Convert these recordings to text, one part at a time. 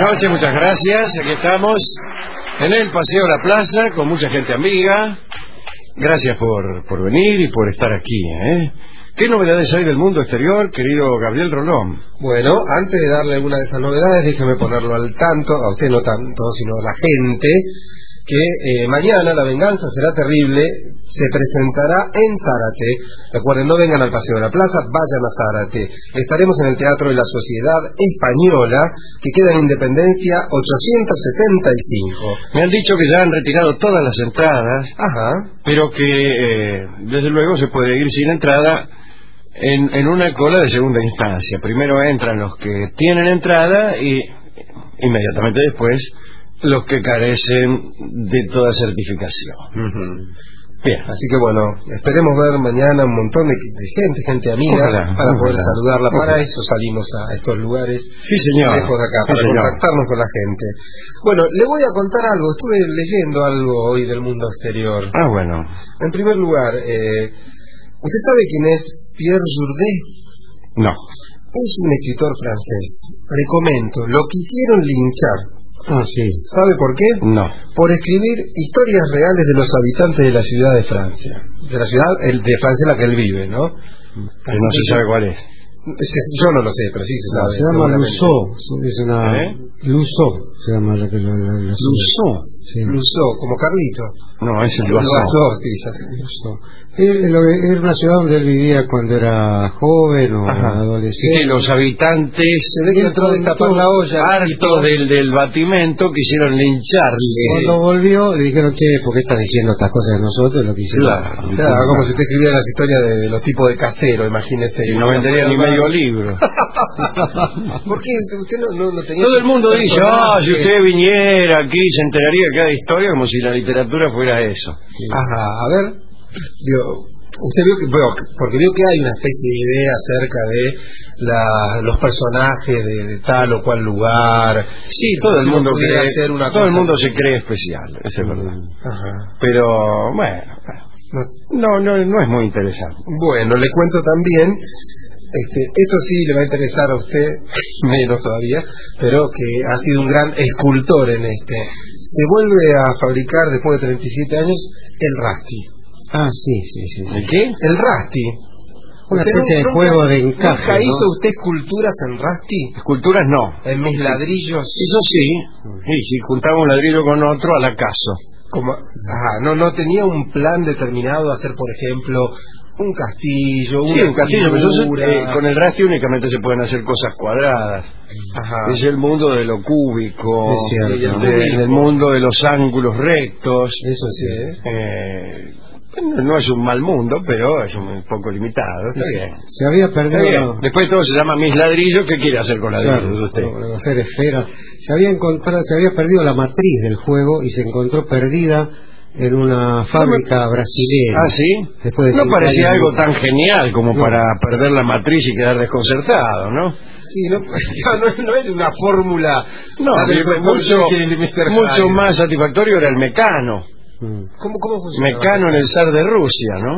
noches, muchas gracias. Aquí estamos en el Paseo de la Plaza con mucha gente amiga. Gracias por venir y por estar aquí, ¿eh? ¿Qué novedades hay del mundo exterior, querido Gabriel Rolón? Bueno, antes de darle alguna de esas novedades, déjeme ponerlo al tanto, a usted no tanto, sino a la gente, que mañana La Venganza Será Terrible se presentará en Zárate. Recuerden, no vengan al Paseo de la Plaza, vayan a Zárate. Estaremos en el Teatro de la Sociedad Española, que queda en Independencia 875. Me han dicho que ya han retirado todas las entradas, pero que desde luego se puede ir sin entrada en una cola de segunda instancia. Primero entran los que tienen entrada y inmediatamente después los que carecen de toda certificación. Bien. Así que bueno, esperemos ver mañana un montón de gente amiga, para poder saludarla. Para eso salimos a estos lugares, sí, señor, lejos de acá, para contactarnos con la gente. Bueno, le voy a contar algo. Estuve leyendo algo hoy del mundo exterior. Bueno. En primer lugar, ¿usted sabe quién es Pierre Jourdain? No. Es un escritor francés. Le comento, lo quisieron linchar. Sí. ¿Sabe por qué? No. Por escribir historias reales de los habitantes de la ciudad de Francia. De la ciudad de Francia en la que él vive, ¿no? Pero no se sabe cuál es. Yo no lo sé, pero sí se sabe. Se llama Lussault. Es una... Lussault se llama la Lussault. Sí. Lussault, como Carlito. No, es el Loiseau. Sí, ya sé. Era una ciudad donde él vivía cuando era joven o adolescente. Sí, los habitantes, se ve que entró a destapar la olla, hartos del batimento, quisieron lincharle. Cuando volvió le dijeron, che, ¿por qué estás diciendo estas cosas de nosotros? Lo que hicieron. Claro, como si usted escribiera las historias de los tipos de casero, imagínese. Y no vendería ni medio libro. ¿Por qué? Usted no tenía... Todo el mundo dice, si usted viniera aquí se enteraría de cada historia como si la literatura fuera eso. A ver, usted vio que, porque vio que hay una especie de idea acerca de los personajes de tal o cual lugar. Sí, todo el mundo se cree especial, eso es verdad. Pero bueno, no es muy interesante. Bueno, le cuento también, esto sí le va a interesar a usted, menos todavía, pero que ha sido un gran escultor en se vuelve a fabricar después de 37 años el Rusty. Sí. ¿El qué? El Rusty. Una especie de juego de encaje. ¿Nunca hizo usted esculturas en Rusty? Esculturas no. En mis ladrillos. Eso sí. Si juntaba un ladrillo con otro, al acaso. No tenía un plan determinado de hacer, por ejemplo, un castillo, un castillo, pero con el Rusty únicamente se pueden hacer cosas cuadradas. Es el mundo de lo cúbico, el mundo de los ángulos rectos. Eso sí. No es un mal mundo, pero es un poco limitado. Está bien. Se había perdido. Después todo se llama mis ladrillos. ¿Qué quiere hacer con ladrillos usted? Hacer esferas. Se había perdido la matriz del juego y se encontró perdida en una fábrica brasilera. ¿Sí? No parecía algo tan genial como para perder la matriz y quedar desconcertado, ¿no? Sí, no es una fórmula. Mucho más satisfactorio era el Mecano. ¿Cómo funciona? Mecano en el zar de Rusia, ¿no?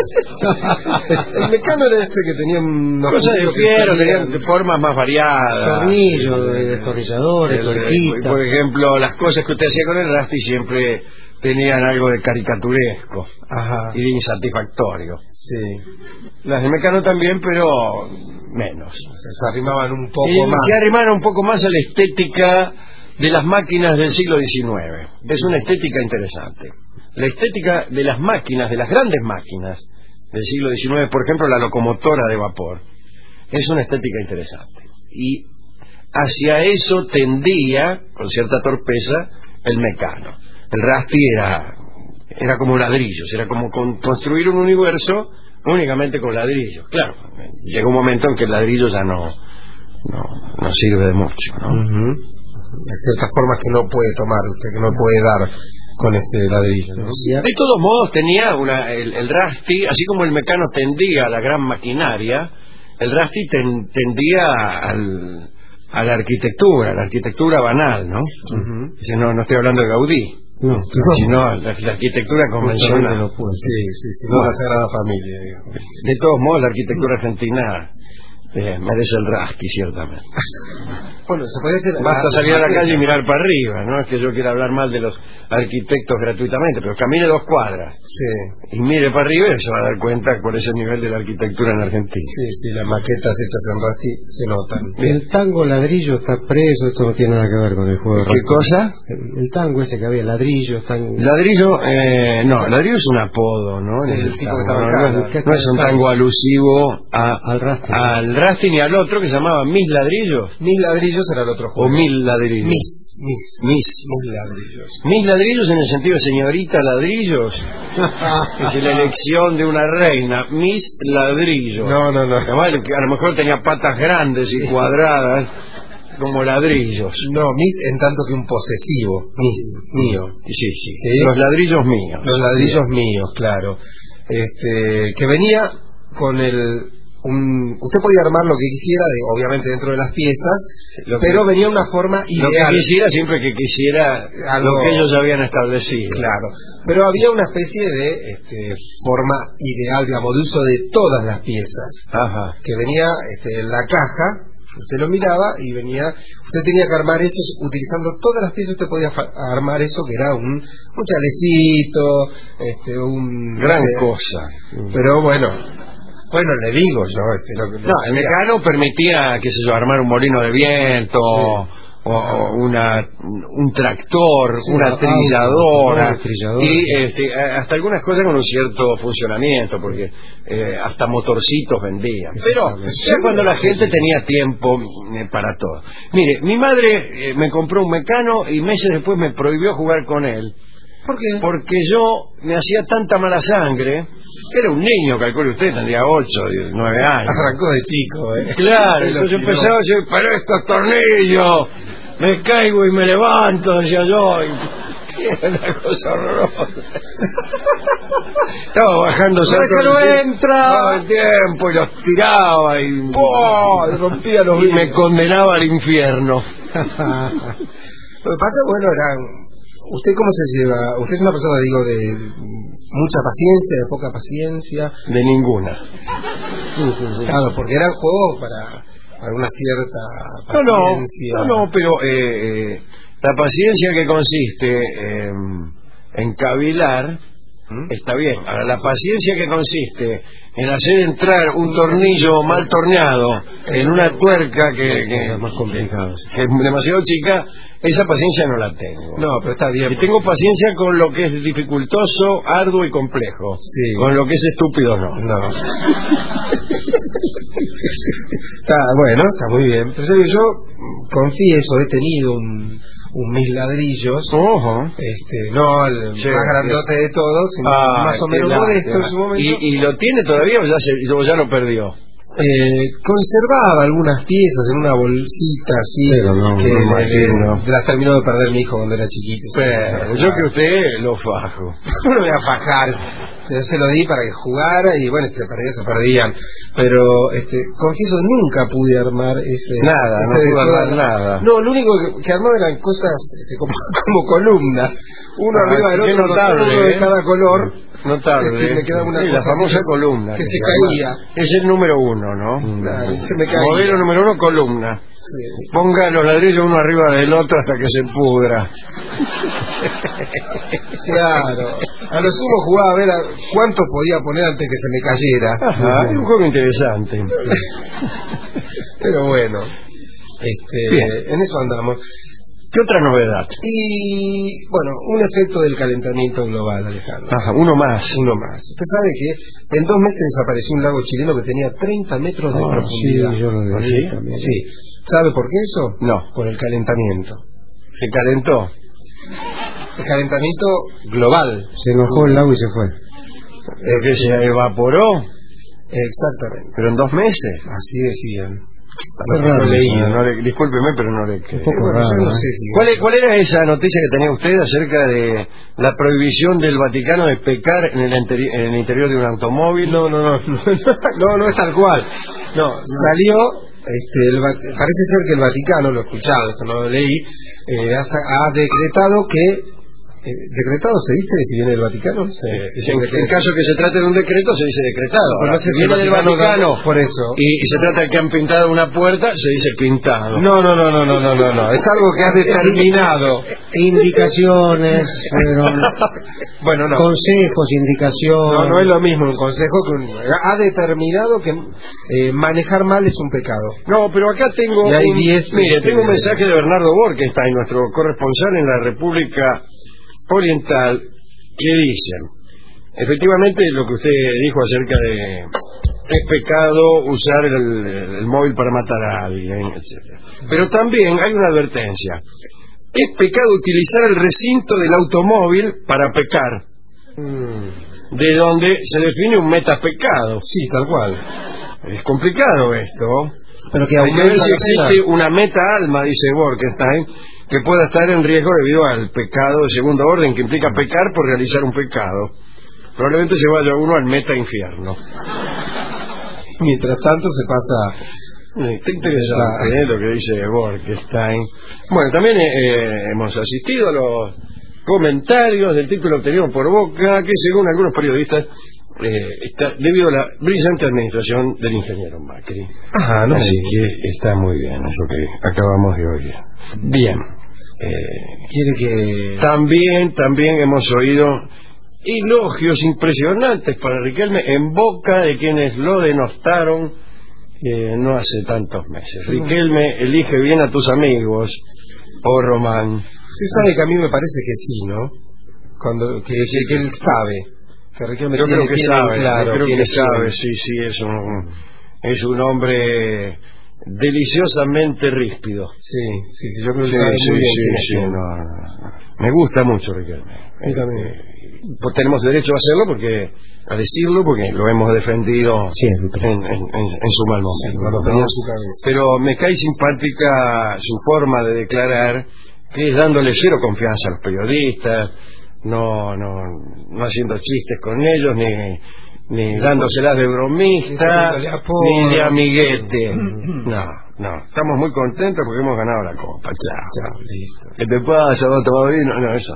El Mecano era ese que tenía unos cosas de fierro, tenían de formas más variadas, tornillos, destornilladores, por ejemplo, las cosas que usted hacía con el Rusty siempre tenían algo de caricaturesco y de insatisfactorio. Sí. Las de Mecano también, pero menos. Se arrimaban un poco más. Se arrimaron un poco más a la estética de las máquinas del siglo XIX. Es una estética interesante. La estética de las máquinas, de las grandes máquinas del siglo XIX, por ejemplo la locomotora de vapor, es una estética interesante. Y hacia eso tendía, con cierta torpeza, el Mecano. El Rusty era como ladrillos, era como construir un universo únicamente con ladrillos. Claro, llega un momento en que el ladrillo ya no sirve de mucho, ¿no? De ciertas formas que no puede tomar usted, que no puede dar con este ladrillo, ¿no? De todos modos tenía el Rusty, así como el Mecano tendía a la gran maquinaria, el Rusty tendía a la arquitectura banal, ¿no? No estoy hablando de Gaudí, sino la arquitectura convencional. Sí, no la Sagrada Familia, digamos. De todos modos la arquitectura argentina Merece el rasqui, ciertamente. Bueno, se puede hacer... Basta salir a la calle y mirar para arriba. No es que yo quiera hablar mal de los arquitectos gratuitamente, pero camine 2 cuadras y mire para arriba y se va a dar cuenta cuál es el nivel de la arquitectura en Argentina. Sí, las maquetas hechas en Rasti se notan. Bien. El tango ladrillo está preso, esto no tiene nada que ver con el juego de ¿Qué cosa? El tango ese que había, ladrillo, tango... Ladrillo, no, ladrillo es un apodo, ¿no? Sí, el tipo que estaba acá, no es un tango alusivo al Rasti ni al otro que se llamaba Mis Ladrillos. Mis Ladrillos era el otro juego. O Mil Ladrillos. Mis Ladrillos. Mis Ladrillos en el sentido de señorita Ladrillos. Es la elección de una reina. Mis Ladrillos. No. Además, que a lo mejor tenía patas grandes y cuadradas como ladrillos. No, mis en tanto que un posesivo. Mío. Sí. Los ladrillos míos. Los ladrillos míos, claro. Que venía con usted podía armar lo que quisiera, obviamente dentro de las piezas, pero venía una forma ideal. Lo que quisiera siempre que quisiera lo que ellos habían establecido. Claro, pero había una especie de forma ideal, digamos, de uso de todas las piezas. Ajá. Que venía en la caja, usted lo miraba y venía, usted tenía que armar eso, utilizando todas las piezas usted podía armar eso, que era un chalecito, gran cosa. Pero bueno, le digo yo... el Mecano permitía, qué sé yo, armar un molino de viento, o un tractor, una trilladora, y hasta algunas cosas con un cierto funcionamiento, porque hasta motorcitos vendían. Pero ya cuando la gente tenía tiempo para todo. Mire, mi madre me compró un Mecano y meses después me prohibió jugar con él. ¿Por qué? Porque yo me hacía tanta mala sangre. Era un niño, calcule usted, tendría 8, 9 años. Arrancó de chico, Claro, entonces empezaba a decir, pero estos tornillos, me caigo y me levanto, decía yo, y era una cosa horrorosa. Estaba bajando todo el tiempo y los tiraba y rompía los y me condenaba al infierno. Lo que pasa, ¿usted cómo se lleva? Usted es una persona, digo, de mucha paciencia, de poca paciencia. De ninguna. Claro, porque eran juegos para una cierta paciencia. No, pero la paciencia que consiste en cavilar está bien. Ahora, la paciencia que consiste en hacer entrar un tornillo mal torneado en una tuerca que es demasiado chica, esa paciencia no la tengo. No, pero está bien. Y tengo paciencia con lo que es dificultoso, arduo y complejo. Sí. Con lo que es estúpido, no. Está muy bien. Pero yo confieso, he tenido un Mis Ladrillos. No el más grandote de todos, sino más o menos modesto en su momento. ¿Y lo tiene todavía o ya lo perdió? Conservaba algunas piezas en una bolsita así, pero las terminó de perder mi hijo cuando era chiquito. Pero yo que usted lo fajo. No lo voy a fajar. Yo se lo di para que jugara y bueno, si se perdían. Pero confieso, nunca pude armar ese... Nada, no pude armar nada. No, lo único que armaba eran cosas como columnas. Uno arriba del otro, uno de cada color. Notable. Me queda una la famosa columna. Que se caía. Es el número 1, ¿no? Claro, se me caía. Modelo número 1, columna. Sí. Ponga los ladrillos uno arriba del otro hasta que se pudra. Claro. A lo sumo jugaba a ver cuánto podía poner antes que se me cayera. Ajá, es un juego interesante. Pero bueno, en eso andamos. ¿Qué otra novedad? Y, bueno, un efecto del calentamiento global, Alejandro. Ajá, uno más. Usted sabe que en 2 meses desapareció un lago chileno que tenía 30 metros de profundidad. Sí, yo lo leí también. Sí. ¿Sabe por qué eso? No. Por el calentamiento. ¿Se calentó? El calentamiento global. Se enojó el lago y se fue. ¿Que se evaporó? Exactamente. ¿Pero en 2 meses? Así decían. Discúlpeme, pero no le creo. No sé si... ¿Cuál era esa noticia que tenía usted acerca de la prohibición del Vaticano de pecar en el interior de un automóvil? No es tal cual. Salió, parece ser que el Vaticano, lo he escuchado, esto no lo leí, ha decretado que ¿Decretado se dice si viene del Vaticano? En caso que se trate de un decreto, se dice decretado. Bueno, Ahora, si viene del Vaticano por eso. y se trata de que han pintado una puerta, se dice pintado. No. Es algo que has determinado. Indicaciones, fueron Bueno, no. consejos, indicaciones. No es lo mismo un consejo que ha determinado que manejar mal es un pecado. No, pero acá tengo Y hay 10, tengo un mensaje de Bernardo Borkenstein, nuestro corresponsal en la República Oriental, que dice, efectivamente lo que usted dijo acerca de es pecado usar el móvil para matar a alguien, etcétera. Pero también hay una advertencia. Es pecado utilizar el recinto del automóvil para pecar. De donde se define un metapecado. Sí, tal cual. Es complicado esto. Pero que hay que ver si existe una meta-alma, dice Borkenstein, que pueda estar en riesgo debido al pecado de segundo orden, que implica pecar por realizar un pecado. Probablemente se vaya uno al meta-infierno. Mientras tanto se pasa... Está interesante lo que dice Borkenstein. Bueno, también hemos asistido a los comentarios del título obtenido por Boca, que según algunos periodistas está debido a la brillante administración del ingeniero Macri. Así que está muy bien eso que acabamos de oír. Bien. Quiere que... También hemos oído elogios impresionantes para Riquelme en boca de quienes lo denostaron no hace tantos meses. Riquelme, elige bien a tus amigos, oh Román. Usted sabe que a mí me parece que sí, ¿no? Que él sabe. Que Riquelme yo creo que sabe, claro, yo creo que sabe, sí, es un hombre deliciosamente ríspido. Sí, yo creo que sabe muy bien. Me gusta mucho Riquelme. Pues tenemos derecho a hacerlo a decirlo porque lo hemos defendido en su mal momento. Cuando pedía su cabeza. Pero me cae simpática su forma de declarar, que es dándole cero confianza a los periodistas, no haciendo chistes con ellos, ni dándoselas de bromista, ni de amiguete. No, estamos muy contentos porque hemos ganado la copa. Chao. Listo. ¿Qué te pasa? ¿Vos tomás vino? No, eso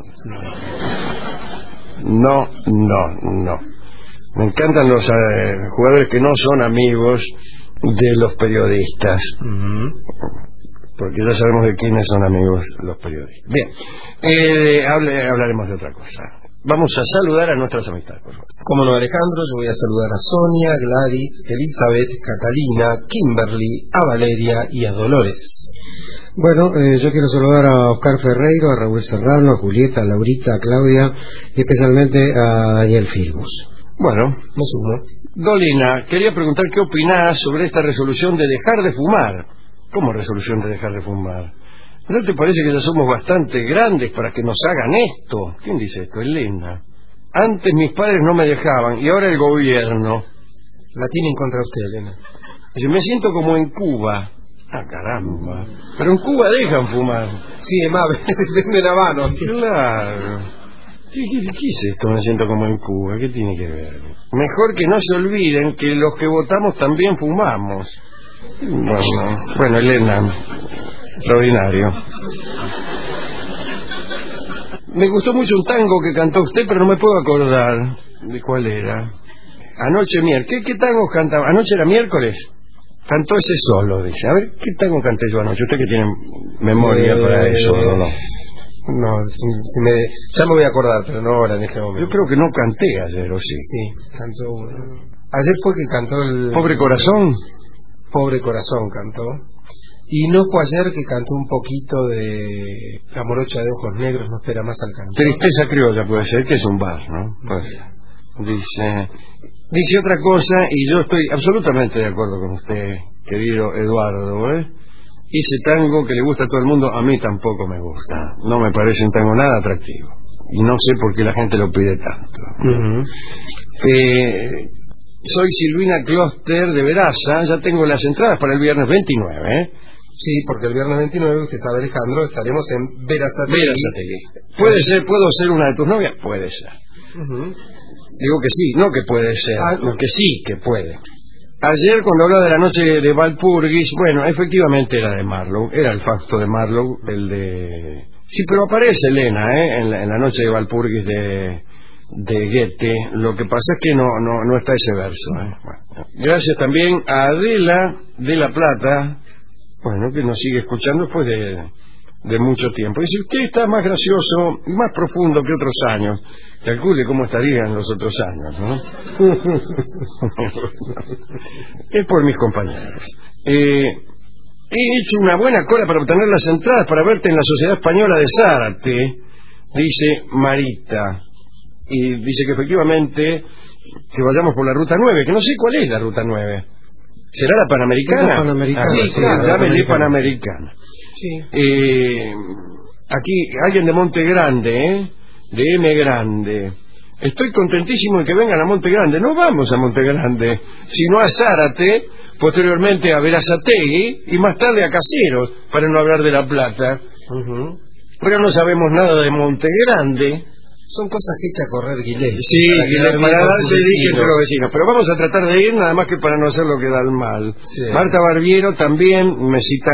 no. Me encantan los jugadores que no son amigos de los periodistas. Porque ya sabemos de quiénes son amigos los periodistas. Bien, hablaremos de otra cosa. Vamos a saludar a nuestras amistades, por favor. Como no, Alejandro, yo voy a saludar a Sonia, Gladys, Elizabeth, Catalina, Kimberly, a Valeria y a Dolores. Bueno, yo quiero saludar a Oscar Ferreiro, a Raúl Serrano, a Julieta, a Laurita, a Claudia y especialmente a Daniel Filmus. Bueno, me sumo. Dolina, quería preguntar qué opinás sobre esta resolución de dejar de fumar. ¿Cómo resolución de dejar de fumar? ¿No te parece que ya somos bastante grandes para que nos hagan esto? ¿Quién dice esto? Elena. Antes mis padres no me dejaban y ahora el gobierno. La tiene en contra usted, Elena. Dice, me siento como en Cuba. Ah, caramba. Pero en Cuba dejan fumar. Sí, es más, venden habanos. Sí. Claro. ¿Qué es esto? Me siento como en Cuba. ¿Qué tiene que ver? Mejor que no se olviden que los que votamos también fumamos. Bueno, Elena, extraordinario. Me gustó mucho un tango que cantó usted, pero no me puedo acordar de cuál era. Anoche miércoles. ¿Qué tango cantaba? Anoche era miércoles. Cantó ese solo, dice. A ver, ¿qué tango canté yo anoche? Usted que tiene memoria para eso, ¿no? No, ya me voy a acordar, pero no ahora en este momento. Yo creo que no canté ayer, ¿o sí? Sí, cantó uno. Ayer fue que cantó el... ¿Pobre corazón? Pobre corazón cantó. Y no fue ayer que cantó un poquito de La morocha de ojos negros no espera más al cantor. Tristeza criolla puede ser, que es un bar, ¿no? Pues, dice otra cosa y yo estoy absolutamente de acuerdo con usted, querido Eduardo, ¿eh? Ese tango que le gusta a todo el mundo, a mí tampoco me gusta. No me parece un tango nada atractivo. Y no sé por qué la gente lo pide tanto. Soy Silvina Kloster de Veraza, ya tengo las entradas para el viernes 29, ¿eh? Sí, porque el viernes 29, usted sabe, Alejandro, estaremos en Verazategui. ¿Puedo ser una de tus novias? Puede ser. Digo que sí, no que puede ser, no que sí, que puede. Ayer cuando hablaba de la noche de Valpurgis, bueno, efectivamente era de Marlowe, era el facto de Marlowe, el de Sí, pero aparece Elena, en la noche de Walpurgis de Goethe. Lo que pasa es que no está ese verso. Bueno, gracias también a Adela de La Plata, bueno, que nos sigue escuchando después de mucho tiempo. Dice, usted está más gracioso y más profundo que otros años. Calcule cómo estarían los otros años, ¿no? Es por mis compañeros. He hecho una buena cola para obtener las entradas para verte en la Sociedad Española de Zárate, dice Marita. Y dice que efectivamente que vayamos por la Ruta 9, que no sé cuál es la Ruta 9. ¿Será la Panamericana? La Panamericana, sí, llámele Panamericana. Sí. Aquí, alguien de Monte Grande, de M Grande. Estoy contentísimo de que vengan a Monte Grande. No vamos a Monte Grande, sino a Zárate, posteriormente a Verazategui y más tarde a Caseros, para no hablar de La Plata. Pero no sabemos nada de Monte Grande. Son cosas que echa a correr Guillet. Sí, para darse dique entre los vecinos. Pero vamos a tratar de ir, nada más que para no hacer lo que da el mal. Sí. Marta Barbiero también me cita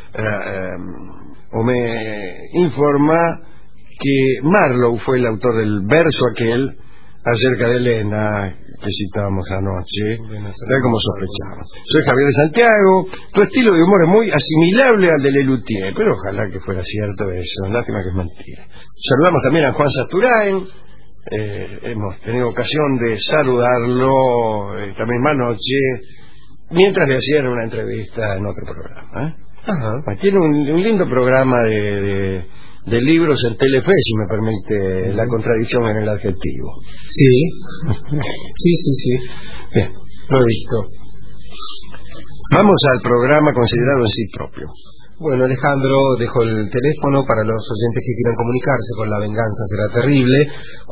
o me informa que Marlowe fue el autor del verso aquel acerca de Elena que citábamos anoche, tal como sospechamos. Soy Javier de Santiago. Tu estilo de humor es muy asimilable al de Lelutier, pero ojalá que fuera cierto eso. Lástima que es mentira. Saludamos también a Juan Sasturain. Hemos tenido ocasión de saludarlo esta misma noche mientras le hacían una entrevista en otro programa. Tiene un lindo programa de libros en Telefe, si me permite la contradicción en el adjetivo. Sí. Sí. Bien, Lo he visto. vamos al programa considerado en sí propio. Bueno, Alejandro, dejo el teléfono para los oyentes que quieran comunicarse con La Venganza Será Terrible,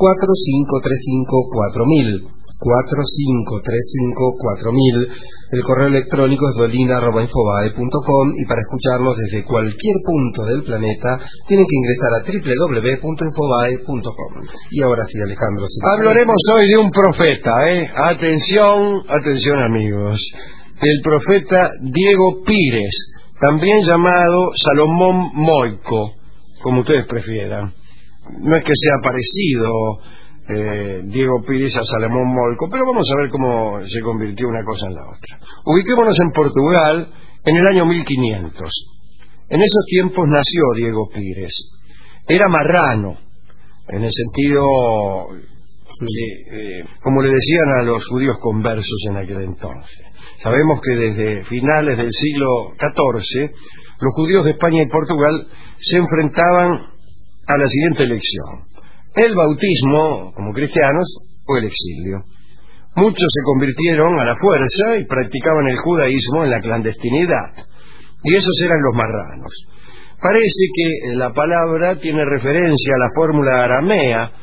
45354000, 45354000. El correo electrónico es dolina@infobae.com y para escucharnos desde cualquier punto del planeta tienen que ingresar a www.infobae.com. Y ahora sí, Alejandro. Si Hablaremos hoy de un profeta, Atención amigos. El profeta Diego Pires, también llamado Salomón Moico, como ustedes prefieran. No es que sea parecido Diego Pires a Salomón Moico, pero vamos a ver cómo se convirtió una cosa en la otra. Ubiquémonos en Portugal en el año 1500. En esos tiempos nació Diego Pires. Era marrano, en el sentido como le decían a los judíos conversos en aquel entonces. Sabemos que desde finales del siglo XIV los judíos de España y Portugal se enfrentaban a la siguiente elección: el bautismo como cristianos o el exilio. Muchos se convirtieron a la fuerza y practicaban el judaísmo en la clandestinidad, y esos eran los marranos. Parece que la palabra tiene referencia a la fórmula aramea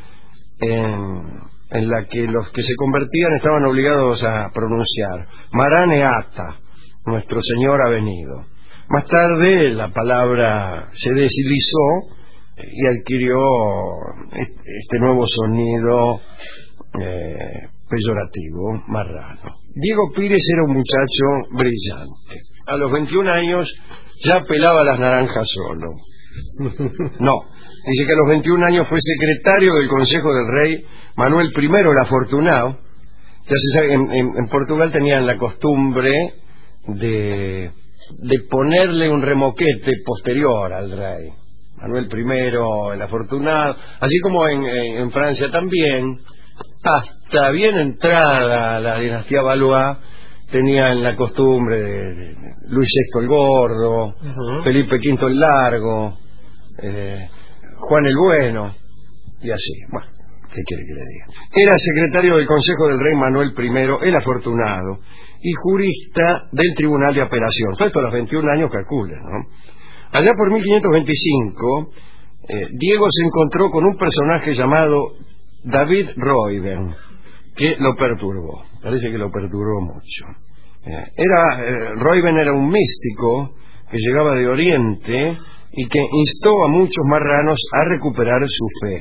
en la que los que se convertían estaban obligados a pronunciar Marane Ata, nuestro Señor ha venido. Más tarde la palabra se deslizó y adquirió este nuevo sonido peyorativo, marrano. Diego Pires era un muchacho brillante. A los 21 años ya pelaba las naranjas solo. No, dice que a los 21 años fue secretario del Consejo del Rey Manuel I el Afortunado. Ya se sabe, en Portugal tenían la costumbre de ponerle un remoquete posterior al rey. Manuel I el Afortunado, así como en Francia también, hasta bien entrada la dinastía Valois, tenían la costumbre de Luis VI el Gordo, Felipe V el Largo, Juan el Bueno, y así. Bueno, ¿qué quiere que le diga? Era secretario del Consejo del Rey Manuel I el Afortunado y jurista del Tribunal de Apelación. Todo esto a los 21 años, calculen, ¿no? Allá por 1525, Diego se encontró con un personaje llamado David Royden, que lo perturbó. Parece que lo perturbó mucho. Royden era un místico que llegaba de Oriente y que instó a muchos marranos a recuperar su fe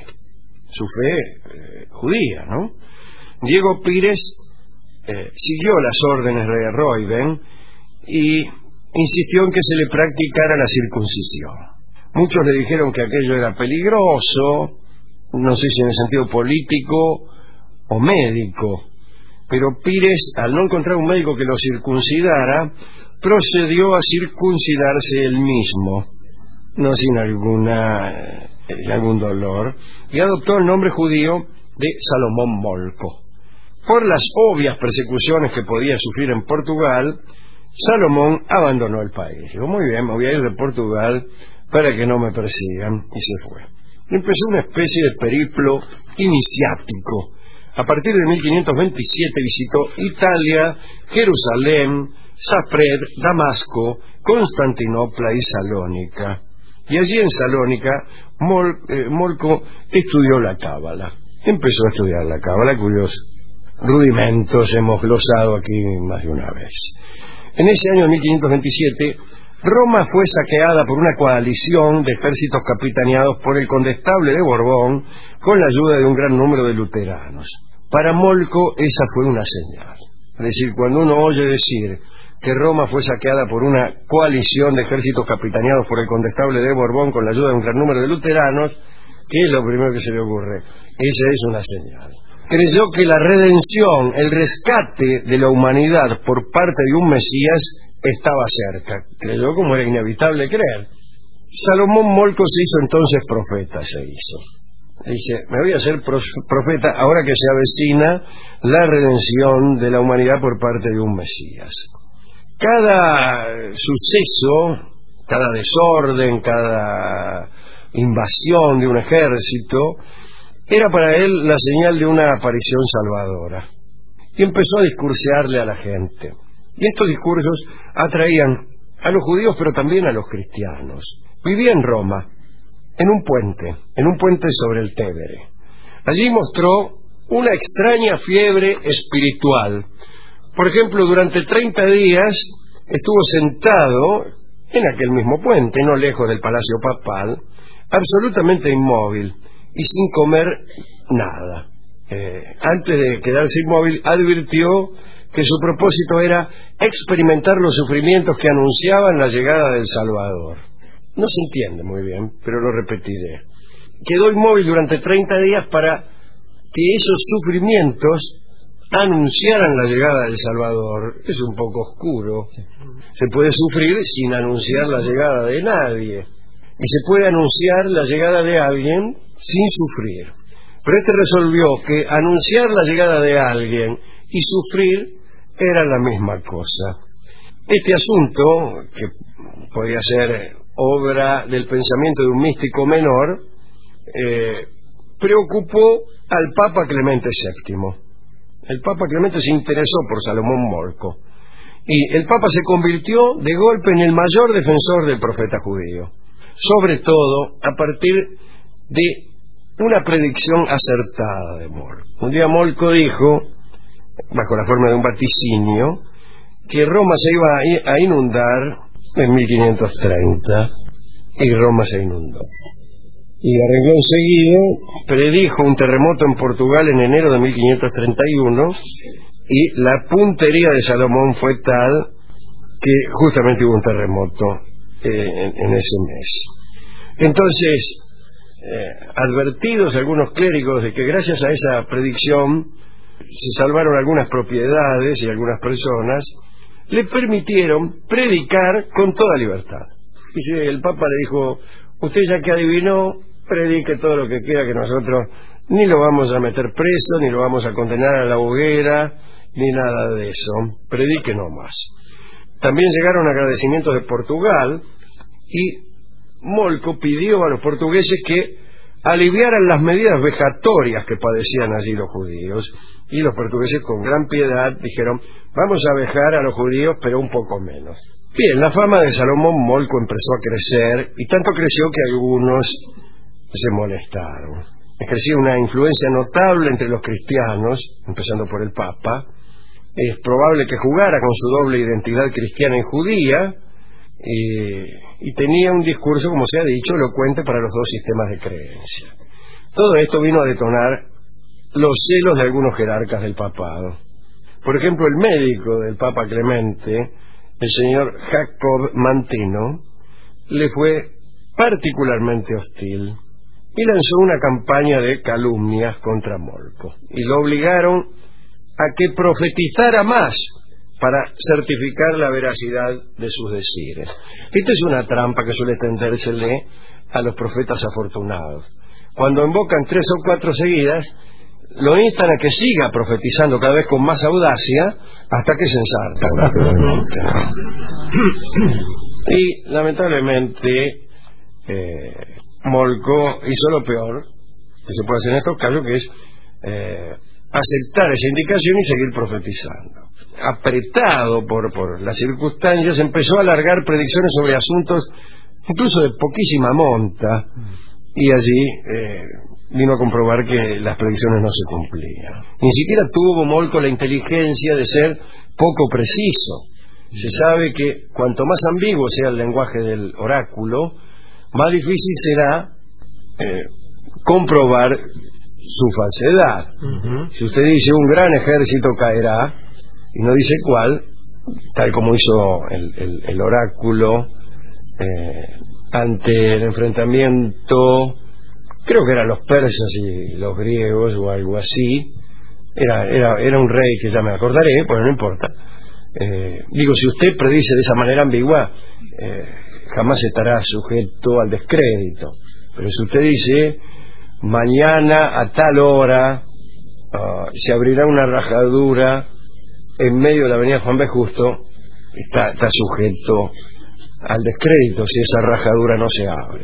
judía, ¿no? Diego Pires siguió las órdenes de Royden y insistió en que se le practicara la circuncisión. Muchos le dijeron que aquello era peligroso, no sé si en el sentido político o médico, pero Pires, al no encontrar un médico que lo circuncidara, procedió a circuncidarse él mismo, no sin algún dolor, y adoptó el nombre judío de Salomón Molco. Por las obvias persecuciones que podía sufrir en Portugal, Salomón abandonó el país. Dijo, muy bien, me voy a ir de Portugal para que no me persigan, y se fue. Empezó una especie de periplo iniciático. A partir de 1527 visitó Italia, Jerusalén, Sapred, Damasco, Constantinopla y Salónica. Y allí en Salónica, Molco estudió la Cábala. Empezó a estudiar la Cábala, cuyos rudimentos hemos glosado aquí más de una vez. En ese año 1527, Roma fue saqueada por una coalición de ejércitos capitaneados por el condestable de Borbón con la ayuda de un gran número de luteranos. Para Molco esa fue una señal. Es decir, cuando uno oye decir que Roma fue saqueada por una coalición de ejércitos capitaneados por el condestable de Borbón con la ayuda de un gran número de luteranos, ¿qué es lo primero que se le ocurre? Esa es una señal. Creyó que la redención, el rescate de la humanidad por parte de un Mesías estaba cerca. Creyó como era inevitable creer. Salomón Molco se hizo entonces profeta, Dice, me voy a hacer profeta ahora que se avecina la redención de la humanidad por parte de un Mesías. Cada suceso, cada desorden, cada invasión de un ejército era para él la señal de una aparición salvadora. Y empezó a discursearle a la gente. Y estos discursos atraían a los judíos, pero también a los cristianos. Vivía en Roma, en un puente sobre el Tevere. Allí mostró una extraña fiebre espiritual. Por ejemplo, durante 30 días estuvo sentado en aquel mismo puente, no lejos del Palacio Papal, absolutamente inmóvil y sin comer nada. Antes de quedarse inmóvil, advirtió que su propósito era experimentar los sufrimientos que anunciaban la llegada del Salvador. No se entiende muy bien, pero lo repetiré. Quedó inmóvil durante 30 días para que esos sufrimientos anunciaran la llegada del Salvador. Es un poco oscuro. Se puede sufrir sin anunciar la llegada de nadie. Y se puede anunciar la llegada de alguien sin sufrir. Pero este resolvió que anunciar la llegada de alguien y sufrir era la misma cosa. Este asunto, que podía ser obra del pensamiento de un místico menor, preocupó al Papa Clemente VII. El Papa Clemente se interesó por Salomón Molco y el Papa se convirtió de golpe en el mayor defensor del profeta judío, sobre todo a partir de una predicción acertada de Molco. Un día Molco dijo, bajo la forma de un vaticinio, que Roma se iba a inundar en 1530, y Roma se inundó. Y a renglón seguido predijo un terremoto en Portugal en enero de 1531, y la puntería de Salomón fue tal que justamente hubo un terremoto en ese mes. Entonces, advertidos algunos clérigos de que gracias a esa predicción se salvaron algunas propiedades y algunas personas, le permitieron predicar con toda libertad. Y el Papa le dijo, usted ya que adivinó, predique todo lo que quiera, que nosotros ni lo vamos a meter preso, ni lo vamos a condenar a la hoguera, ni nada de eso, predique nomás. También llegaron agradecimientos de Portugal y Molco pidió a los portugueses que aliviaran las medidas vejatorias que padecían allí los judíos, y los portugueses con gran piedad dijeron, vamos a vejar a los judíos pero un poco menos. Bien, la fama de Salomón Molco empezó a crecer, y tanto creció que algunos se molestaron. Ejercía una influencia notable entre los cristianos, empezando por el Papa. Es probable que jugara con su doble identidad cristiana y judía, y tenía un discurso, como se ha dicho, elocuente para los dos sistemas de creencia. Todo esto vino a detonar los celos de algunos jerarcas del papado. Por ejemplo, el médico del Papa Clemente, el señor Jacob Manteno, le fue particularmente hostil y lanzó una campaña de calumnias contra Moltko y lo obligaron a que profetizara más para certificar la veracidad de sus decires. Esta es una trampa que suele tendérsele a los profetas afortunados. Cuando invocan 3 o 4 seguidas, lo instan a que siga profetizando cada vez con más audacia hasta que se ensarta. Y lamentablemente Moltko hizo lo peor que se puede hacer en estos casos, que es aceptar esa indicación y seguir profetizando. Apretado por las circunstancias, empezó a alargar predicciones sobre asuntos incluso de poquísima monta, y allí vino a comprobar que las predicciones no se cumplían. Ni siquiera tuvo Moltko la inteligencia de ser poco preciso. Se sabe que cuanto más ambiguo sea el lenguaje del oráculo, más difícil será comprobar su falsedad. Si usted dice un gran ejército caerá y no dice cuál, tal como hizo el oráculo ante el enfrentamiento, creo que eran los persas y los griegos o algo así. Era un rey que ya me acordaré, pues no importa. Digo, si usted predice de esa manera ambigua, jamás estará sujeto al descrédito. Pero si usted dice mañana a tal hora se abrirá una rajadura en medio de la avenida Juan B. Justo, está sujeto al descrédito si esa rajadura no se abre.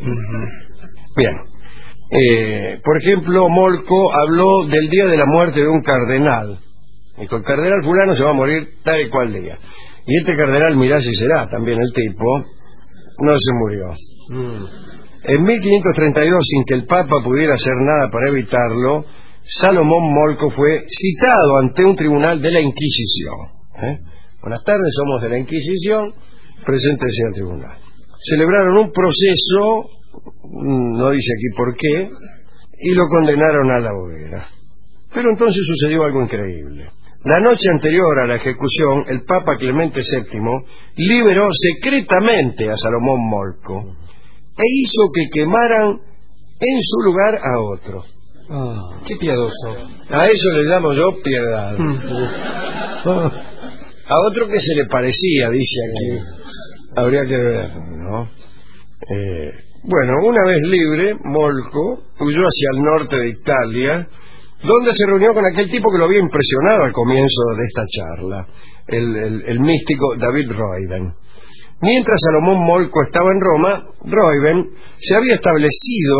Bien, por ejemplo, Moltko habló del día de la muerte de un cardenal. Dijo, el cardenal fulano se va a morir tal y cual día. Y este cardenal, mirá si será también el tipo, no se murió. En 1532, sin que el Papa pudiera hacer nada para evitarlo, Salomón Moltko fue citado ante un tribunal de la Inquisición. Buenas tardes, somos de la Inquisición, preséntese al tribunal. Celebraron un proceso, no dice aquí por qué, y lo condenaron a la hoguera. Pero entonces sucedió algo increíble. La noche anterior a la ejecución, el Papa Clemente VII liberó secretamente a Salomón Moltko e hizo que quemaran en su lugar a otro. Qué piadoso. A eso le llamo yo piedad. A otro que se le parecía, dice aquí. Habría que ver, ¿no? Bueno, una vez libre, Moltko huyó hacia el norte de Italia, donde se reunió con aquel tipo que lo había impresionado al comienzo de esta charla, el místico David Roiben. Mientras Salomón Moltko estaba en Roma, Roiben se había establecido,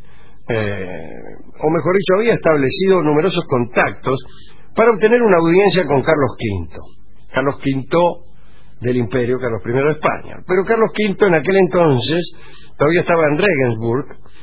o mejor dicho, había establecido numerosos contactos para obtener una audiencia con Carlos V. Carlos V del Imperio, Carlos I de España. Pero Carlos V en aquel entonces todavía estaba en Regensburg,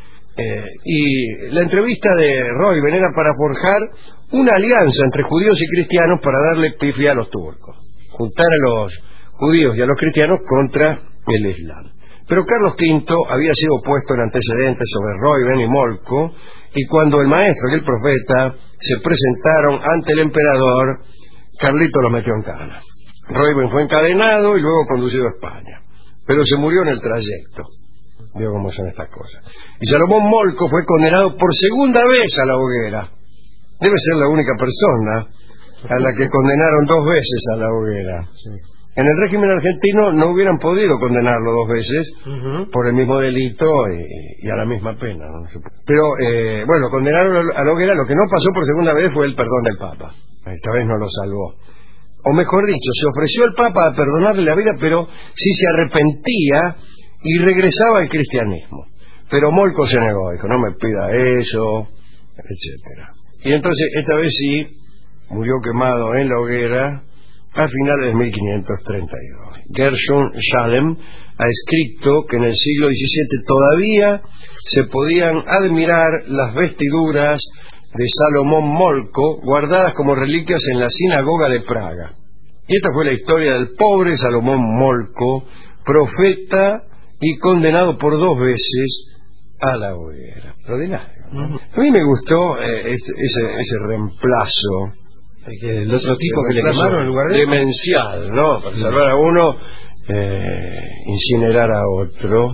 y la entrevista de Roiben era para forjar una alianza entre judíos y cristianos para darle pifia a los turcos, juntar a los judíos y a los cristianos contra el Islam. Pero Carlos V había sido puesto en antecedentes sobre Roiben y Moltko, y cuando el maestro y el profeta se presentaron ante el emperador, Carlito lo metió en cana. Roiben fue encadenado y luego conducido a España, pero se murió en el trayecto. Veo cómo son estas cosas. Y Salomón Moltko fue condenado por segunda vez a la hoguera. Debe ser la única persona a la que condenaron 2 veces a la hoguera. Sí. En el régimen argentino no hubieran podido condenarlo 2 veces por el mismo delito y a la misma pena, ¿no? Pero, bueno, condenaron a la hoguera. Lo que no pasó por segunda vez fue el perdón del Papa. Esta vez no lo salvó. O mejor dicho, se ofreció el Papa a perdonarle la vida, pero si se arrepentía y regresaba al cristianismo. Pero Moltko se negó, dijo, no me pida eso, etcétera. Y entonces esta vez sí murió quemado en la hoguera a finales de 1532. Gershon Schalem ha escrito que en el siglo XVII todavía se podían admirar las vestiduras de Salomón Moltko guardadas como reliquias en la sinagoga de Praga. Y esta fue la historia del pobre Salomón Moltko, profeta y condenado por 2 veces a la hoguera. Extraordinario, ¿no? A mí me gustó ese reemplazo. El otro tipo que le quemaron en lugar de... demencial, ¿no? Para salvar a uno, incinerar a otro.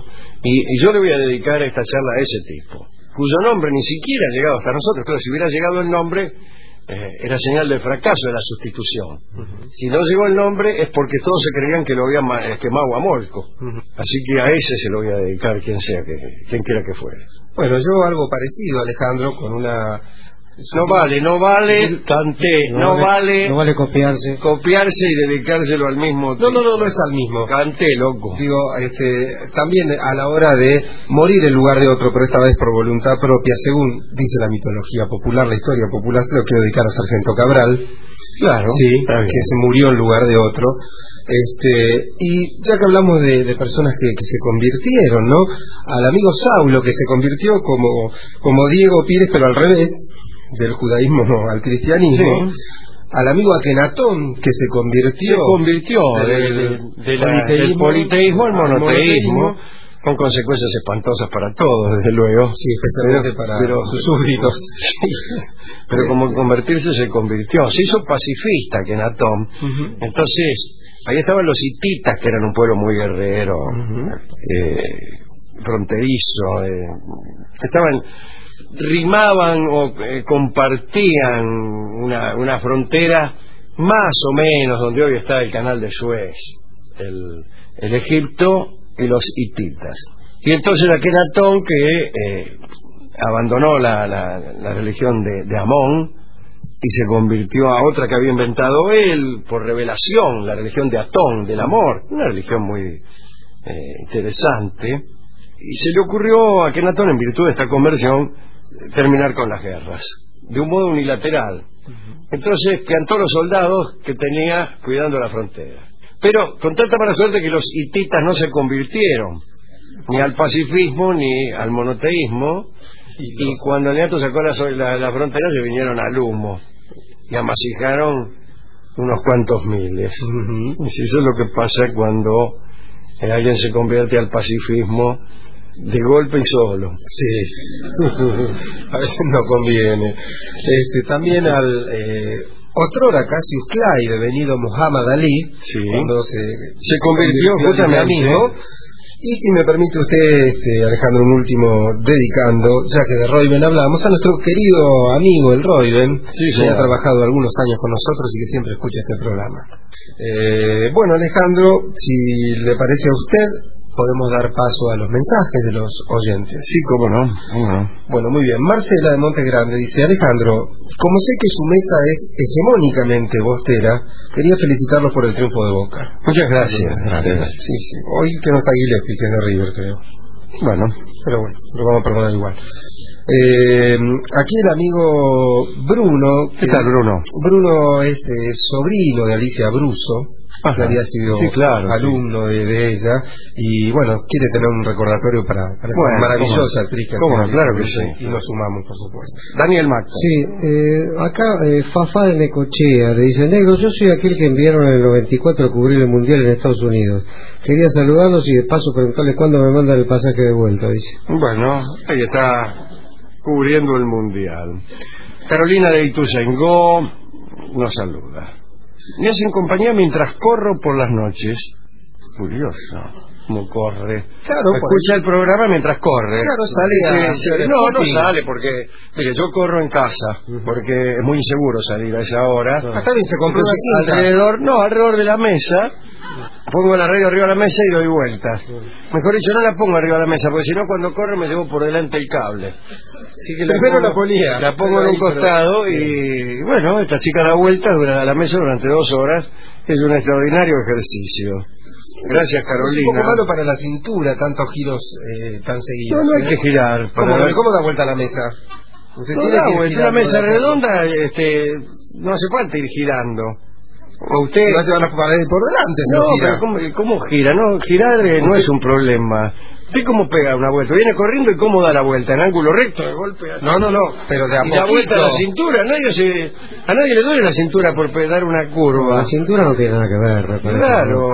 Y yo le voy a dedicar esta charla a ese tipo, cuyo nombre ni siquiera ha llegado hasta nosotros. Claro, si hubiera llegado el nombre, era señal del fracaso de la sustitución. Si no llegó el nombre es porque todos se creían que lo había quemado a Molco. Así que a ese se lo voy a dedicar, quien quiera que fuera. Bueno, yo algo parecido, Alejandro, con una... No vale, canté, no vale copiarse y dedicárselo al mismo tipo. No es al mismo. Canté, loco. Digo, también a la hora de morir en lugar de otro, pero esta vez por voluntad propia, según dice la mitología popular, la historia popular, se lo quiero dedicar a Sargento Cabral. Claro. Sí, que se murió en lugar de otro. Y ya que hablamos de personas que se convirtieron, ¿no? Al amigo Saulo, que se convirtió como Diego Pires, pero al revés, del judaísmo al cristianismo. Sí. Al amigo Akenatón, que se convirtió del politeísmo al monoteísmo, con consecuencias espantosas para todos, desde luego. Sí, especialmente para sus súbditos. Sí. Pero como convertirse se convirtió, se hizo pacifista Akenatón. Entonces, ahí estaban los hititas, que eran un pueblo muy guerrero, fronterizo, rimaban o compartían una frontera más o menos donde hoy está el canal de Suez, el Egipto y los hititas. Y entonces Akenatón, que abandonó la religión de Amón y se convirtió a otra que había inventado él por revelación, la religión de Atón, del amor, una religión muy interesante. Y se le ocurrió a Akenatón, en virtud de esta conversión, terminar con las guerras de un modo unilateral. Entonces plantó los soldados que tenía cuidando la frontera, pero con tanta mala suerte que los hititas no se convirtieron ni al pacifismo ni al monoteísmo, y cuando el Neato sacó la frontera se vinieron al humo y amasijaron unos cuantos miles. Y eso es lo que pasa cuando alguien se convierte al pacifismo de golpe y solo. Sí. A veces no conviene. También al otrora Cassius Clay, devenido Muhammad Ali, sí, cuando se convirtió justamente. Y si me permite usted, Alejandro, un último dedicando, ya que de Royben hablamos, a nuestro querido amigo el Royben, que ha trabajado algunos años con nosotros y que siempre escucha este programa. Bueno, Alejandro, si le parece a usted, podemos dar paso a los mensajes de los oyentes. Sí, cómo no. Bueno, muy bien. Marcela de Monte Grande dice: Alejandro, como sé que su mesa es hegemónicamente bostera, quería felicitarlos por el triunfo de Boca. Muchas gracias. Sí. Hoy que no está Gillespie, que es de River, creo. Bueno, pero bueno, lo vamos a perdonar igual. Aquí el amigo Bruno. ¿Qué tal, Bruno? Bruno es sobrino de Alicia Bruso, que había sido alumno de ella, y bueno, quiere tener un recordatorio para esa maravillosa actriz que hace. Claro que sí. Y nos sumamos, por supuesto. Daniel Max. Sí, acá Fafá de Necochea le dice: Negro, yo soy aquel que enviaron en el 94 a cubrir el Mundial en Estados Unidos. Quería saludarlos y de paso preguntarles cuándo me mandan el pasaje de vuelta, dice. Bueno, ahí está cubriendo el Mundial. Carolina de Ituzaingó nos saluda. Me hacen compañía mientras corro por las noches. Curioso, ¿cómo corre? Claro, escucha el programa mientras corre. Claro, sale no sale porque, mire, yo corro en casa, porque es muy inseguro salir a esa hora. Está bien, se compró una cinta. Alrededor de la mesa, pongo la radio arriba de la mesa y doy vueltas. Mejor dicho, no la pongo arriba de la mesa, porque si no cuando corro me llevo por delante el cable. Así que la pongo en un costado y bueno, esta chica da vueltas a la mesa durante 2 horas. Es un extraordinario ejercicio. Gracias, Carolina. Es un poco malo para la cintura, tantos giros tan seguidos. No hay que girar. ¿Cómo da vuelta la mesa? Usted tiene que vuelta. Una mesa redonda, no hace falta ir girando. O usted... No se van a parar por delante. No, pero ¿cómo gira? No, girar no es un problema. ¿Usted cómo pega una vuelta? Viene corriendo y ¿cómo da la vuelta? ¿En ángulo recto, de golpe? Así. No, pero de a poquito. Y la vuelta a la cintura, a nadie le duele la cintura por dar una curva. La cintura no tiene nada que ver. Claro.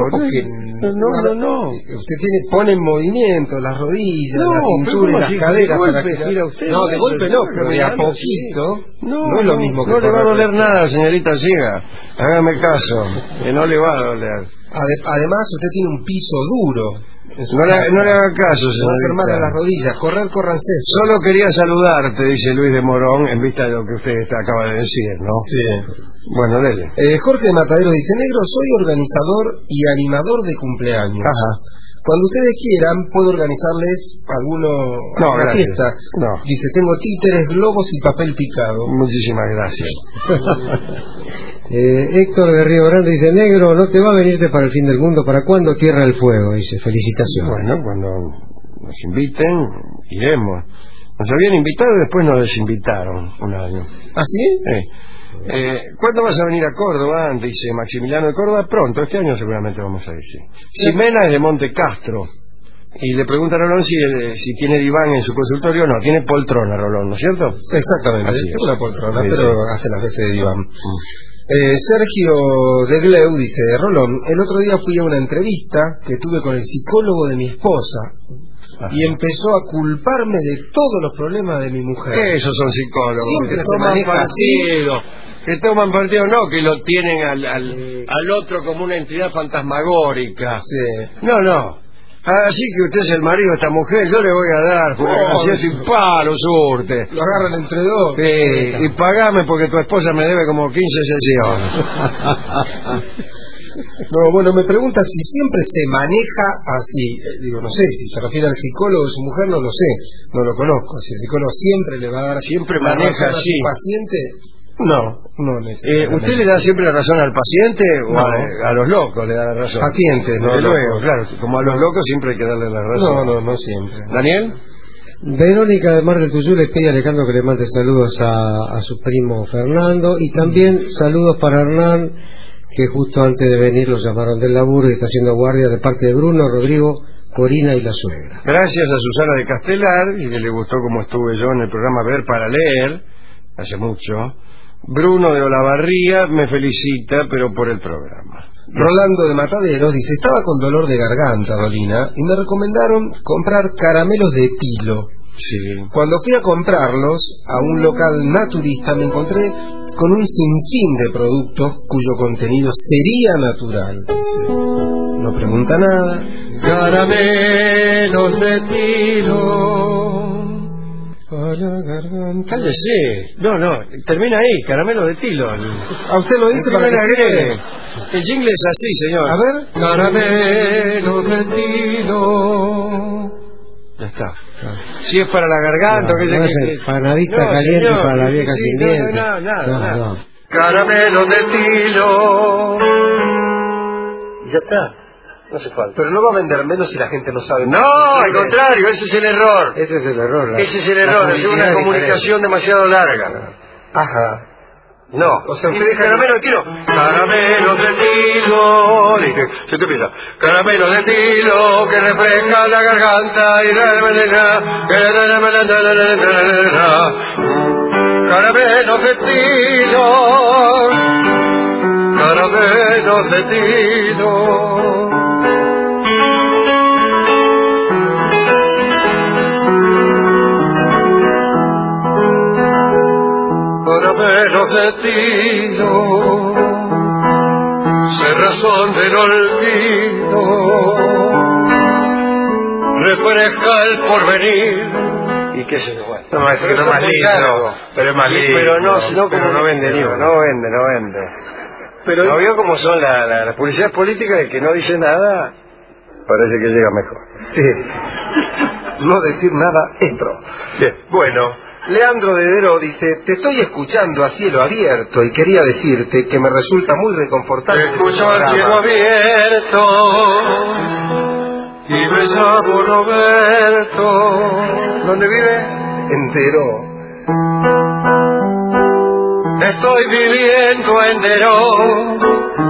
No. Usted pone en movimiento las rodillas, la cintura y las caderas. No, de golpe no, pero de a poquito. No es lo mismo que... No le va a doler nada, señorita ciega. Hágame caso, que no le va a doler. Además, usted tiene un piso duro. No le haga caso, Se va a hacer mal a las rodillas. Córranse. Solo quería saludarte, dice Luis de Morón, en vista de lo que usted acaba de decir, ¿no? Sí. Bueno, dele. Jorge de Matadero dice: Negro, soy organizador y animador de cumpleaños. Ajá. Cuando ustedes quieran, puedo organizarles alguna fiesta. No. Dice: tengo títeres, globos y papel picado. Muchísimas gracias. Héctor de Río Grande dice: Negro, no te va a venirte para el fin del mundo. ¿Para cuándo Tierra del Fuego? Dice: felicitaciones. Bueno, cuando nos inviten, iremos. Nos habían invitado y después nos desinvitaron un año. ¿Ah, sí? ¿Cuándo vas a venir a Córdoba? Dice Maximiliano de Córdoba. Pronto, este año seguramente vamos a ir, sí. Ximena es de Monte Castro. Y le preguntan a Rolón si tiene diván en su consultorio. No, tiene poltrona, Rolón, ¿no es cierto? Exactamente, Así es una poltrona, sí, pero sí. hace las veces de diván. Sergio de Gleu dice: Rolón, el otro día fui a una entrevista que tuve con el psicólogo de mi esposa. Ajá. Y empezó a culparme de todos los problemas de mi mujer. Esos son psicólogos. Siempre que se toman maneja partido. Que toman partido, no, que lo tienen al otro como una entidad fantasmagórica. Sí. No. Así que usted es el marido de esta mujer, yo le voy a dar, así es un palo, surte. Lo agarran entre dos. Sí, y pagame porque tu esposa me debe como 15 sesiones. No, bueno, me pregunta si siempre se maneja así. Digo, no sé, si se refiere al psicólogo de su mujer, no lo sé, no lo conozco. Si el psicólogo siempre le va a dar Siempre la maneja razón a así. su paciente, no necesariamente. ¿Usted le da siempre la razón al paciente o No. a los locos le da la razón? Pacientes, no Desde luego, locos. claro, como a los locos siempre hay que darle la razón. No siempre. ¿Daniel? Verónica de Mar del Tuyú le pide a Alejandro que le mande saludos a su primo Fernando, y también saludos para Hernán, que justo antes de venir lo llamaron del laburo y está haciendo guardia, de parte de Bruno, Rodrigo, Corina y la suegra. Gracias a Susana de Castelar, y que le gustó como estuve yo en el programa Ver para Leer, hace mucho. Bruno de Olavarría me felicita, pero por el programa. Rolando de Mataderos dice: estaba con dolor de garganta, Dolina, y me recomendaron comprar caramelos de tilo. Sí. Cuando fui a comprarlos a un local naturista, me encontré con un sinfín de productos cuyo contenido sería natural. Dice: no pregunta nada. Caramelos de tilo. A la garganta. Cállese. No, termina ahí, caramelo de tilo. ¿A usted lo dice para que que le agregue. sepa? El jingle es así, señor. A ver. Caramelos de tilo. Ya está. Si es para la garganta, panadista caliente señor, para la vieja sí, sin dientes. nada. Caramelos de tilo. Ya está. No hace falta. Pero no va a vender menos si la gente no sabe. No, al contrario, ese es el error. Ese es el error. Ese es el error, es una comunicación demasiado larga. Ajá. No, O sea, usted deja caramelo de tilo. Caramelo de tilo. Se te empieza. Caramelo de tilo que refresca la garganta y caramelo de tilo. Caramelo de tilo. Caramelos de tilo, cerrazón del olvido, refresca el porvenir. ¿Y qué se lo va? No, es que no es más lindo. Pero es más lindo. Pero no, si no, pero como no vende ni uno. No vende. Pero ¿no vio cómo son las publicidades políticas? El que no dice nada, parece que llega mejor. Sí. No decir nada es pro. Bien. Bueno. Leandro de Dero dice: te estoy escuchando a cielo abierto y quería decirte que me resulta muy reconfortante. Te escucho al cielo abierto y me llamo Roberto. ¿Dónde vive? En Dero. Estoy viviendo en Deró.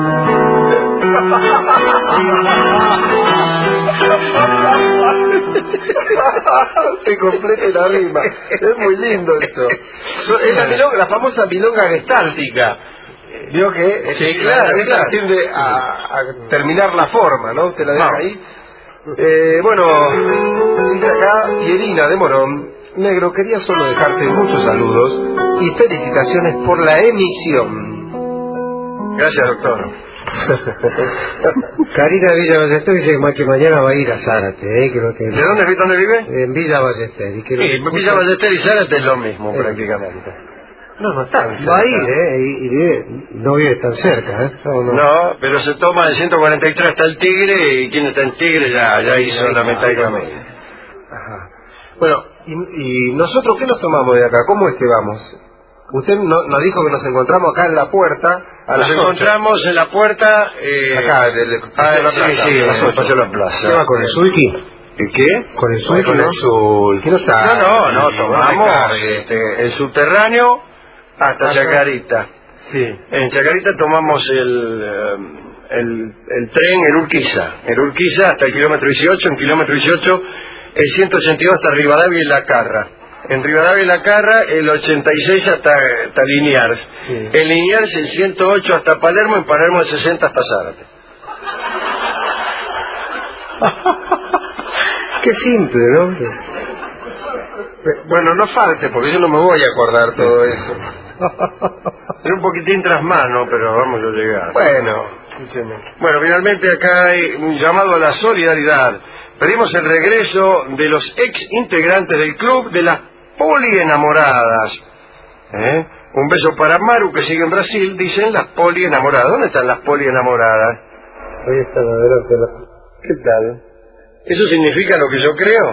Que complete la rima. Es muy lindo eso. Es la famosa milonga gestáltica. Vio que Sí, claro. tiende a terminar la forma, ¿no? Usted la deja ahí. Bueno, dice acá Irina de Morón: Negro, quería solo dejarte muchos saludos y felicitaciones por la emisión. Gracias, doctor. Karina Villa Ballester dice que mañana va a ir a Zárate, que lo que... ¿De dónde vive? En Villa Ballester. Y que Villa Ballester y Zárate es lo mismo, prácticamente. No está. Va a ir, y no vive tan cerca, No, pero se toma de 143 hasta el Tigre, y quien está en Tigre ya hizo la mitad del camino. Ajá. Bueno, y nosotros, ¿qué nos tomamos de acá? ¿Cómo es que vamos? Usted nos dijo que nos encontramos acá en la puerta. Nos encontramos en la puerta. Acá, del Paseo La Plaza. Sí, Paseo La Plaza. ¿Qué va con el Sulky? ¿Qué? Con el Sulky. Con el Sulky. No, tomamos el subterráneo hasta Chacarita. Sí. En Chacarita tomamos el tren, el Urquiza hasta el kilómetro 18. En kilómetro 18 el 182 hasta Rivadavia y La Carra. En Rivadavia y La Carra el 86 hasta Liniers. Sí. En Liniers el 108 hasta Palermo. En Palermo el 60 hasta Zárate. Qué simple, ¿no? Bueno, no falte, porque yo no me voy a acordar todo eso. Es un poquitín tras mano, pero vamos a llegar. Bueno, escúcheme. Bueno, finalmente acá hay un llamado a la solidaridad. Pedimos el regreso de los ex integrantes del club de las polienamoradas. Un beso para Maru, que sigue en Brasil, dicen las polienamoradas. ¿Dónde están las polienamoradas? Ahí están, adelante. ¿Qué tal? ¿Eso significa lo que yo creo?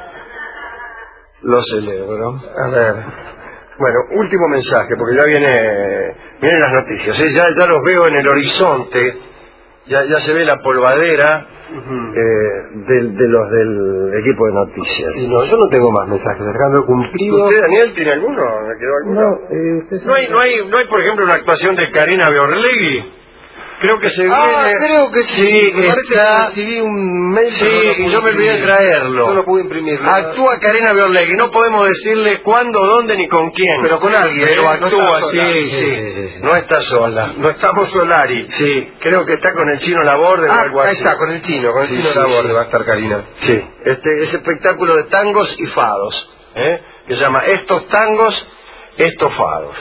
Lo celebro. A ver. Bueno, último mensaje, porque ya vienen las noticias. Ya los veo en el horizonte. Ya se ve la polvadera de los del equipo de noticias. Sí, no, yo no tengo más mensajes. Alejandro, cumplido. ¿Usted, Daniel, tiene alguno? ¿Me quedó alguno? No, no hay, por ejemplo, una actuación de Karina Biorlegui. Creo que se viene... creo que sí. Me parece que recibí un mail. Sí, y yo me olvidé de traerlo. No lo pude imprimir. Actúa Karina Biorlegui. No podemos decirle cuándo, dónde ni con quién. Pero con alguien. Pero actúa, no sí. No está sola. No estamos Solari. Sí, creo que está con el Chino Laborde o algo así. Ahí está, con el Chino Laborde va a estar Karina. Sí, ese espectáculo de tangos y fados, que se llama Estos Tangos, Estos Fados.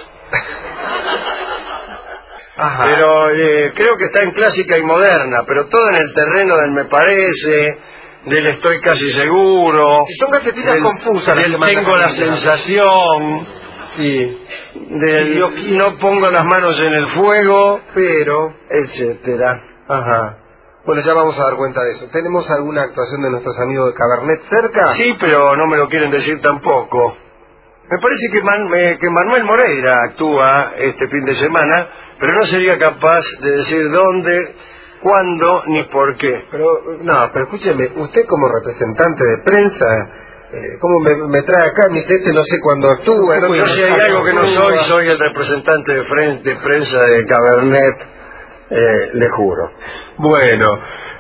Ajá. Pero creo que está en clásica y moderna, pero todo en el terreno del me parece, del estoy casi seguro. Y son gacetitas confusas. Del tengo la sensación. Sí. Del no pongo las manos en el fuego, pero, etcétera. Ajá. Bueno, ya vamos a dar cuenta de eso. ¿Tenemos alguna actuación de nuestros amigos de Cabernet cerca? Sí, pero no me lo quieren decir tampoco. Me parece que Manuel Moreira actúa este fin de semana, pero no sería capaz de decir dónde, cuándo, ni por qué. Pero escúcheme, usted como representante de prensa, ¿cómo me trae acá? Me dice, no sé cuándo actúa. No, si hay algo que no soy el representante de prensa de Cabernet. Le juro. Bueno,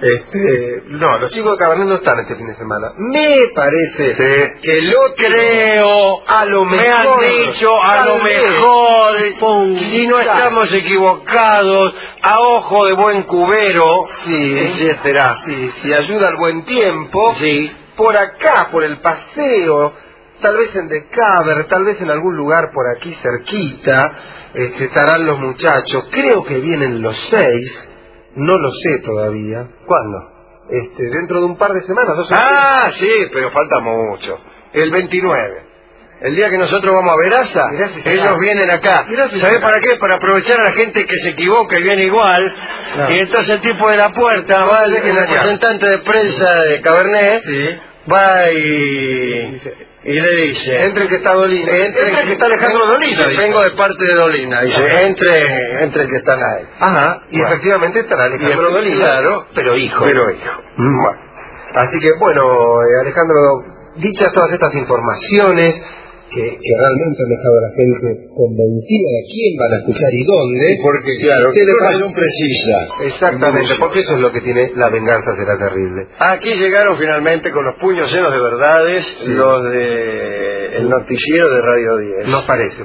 los chicos de Cabernet no están este fin de semana. Me parece que lo creo, a lo mejor, me han dicho, a lo mejor, si no estamos equivocados, a ojo de buen cubero, sí, etcétera. Sí, si ayuda al buen tiempo, sí. Por acá, por el paseo, tal vez en Decaber, tal vez en algún lugar por aquí cerquita, estarán los muchachos. Creo que vienen los 6, no lo sé todavía. ¿Cuándo? Dentro de un par de semanas, 2 o 3. Sí, pero falta mucho. El 29. El día que nosotros vamos a Veraza, ellos vienen acá. ¿Sabés para qué? Para aprovechar a la gente que se equivoca y viene igual. Claro. Y entonces el tipo de la puerta, va el representante de prensa de Cabernet, va y le dice: entre que está Dolina, entre que está Alejandro Dolina. Vengo de parte de Dolina. Dice: entre el que están ahí. Ajá, y bueno, efectivamente estará Alejandro Dolina. Claro, pero hijo. Bueno. Así que, bueno, Alejandro, dichas todas estas informaciones que realmente han dejado a la gente convencida de quién van a escuchar y dónde, porque claro, que información precisa. Exactamente, porque eso es lo que tiene La Venganza Será Terrible. Aquí llegaron finalmente con los puños llenos de verdades los de el noticiero de Radio 10. Nos parece,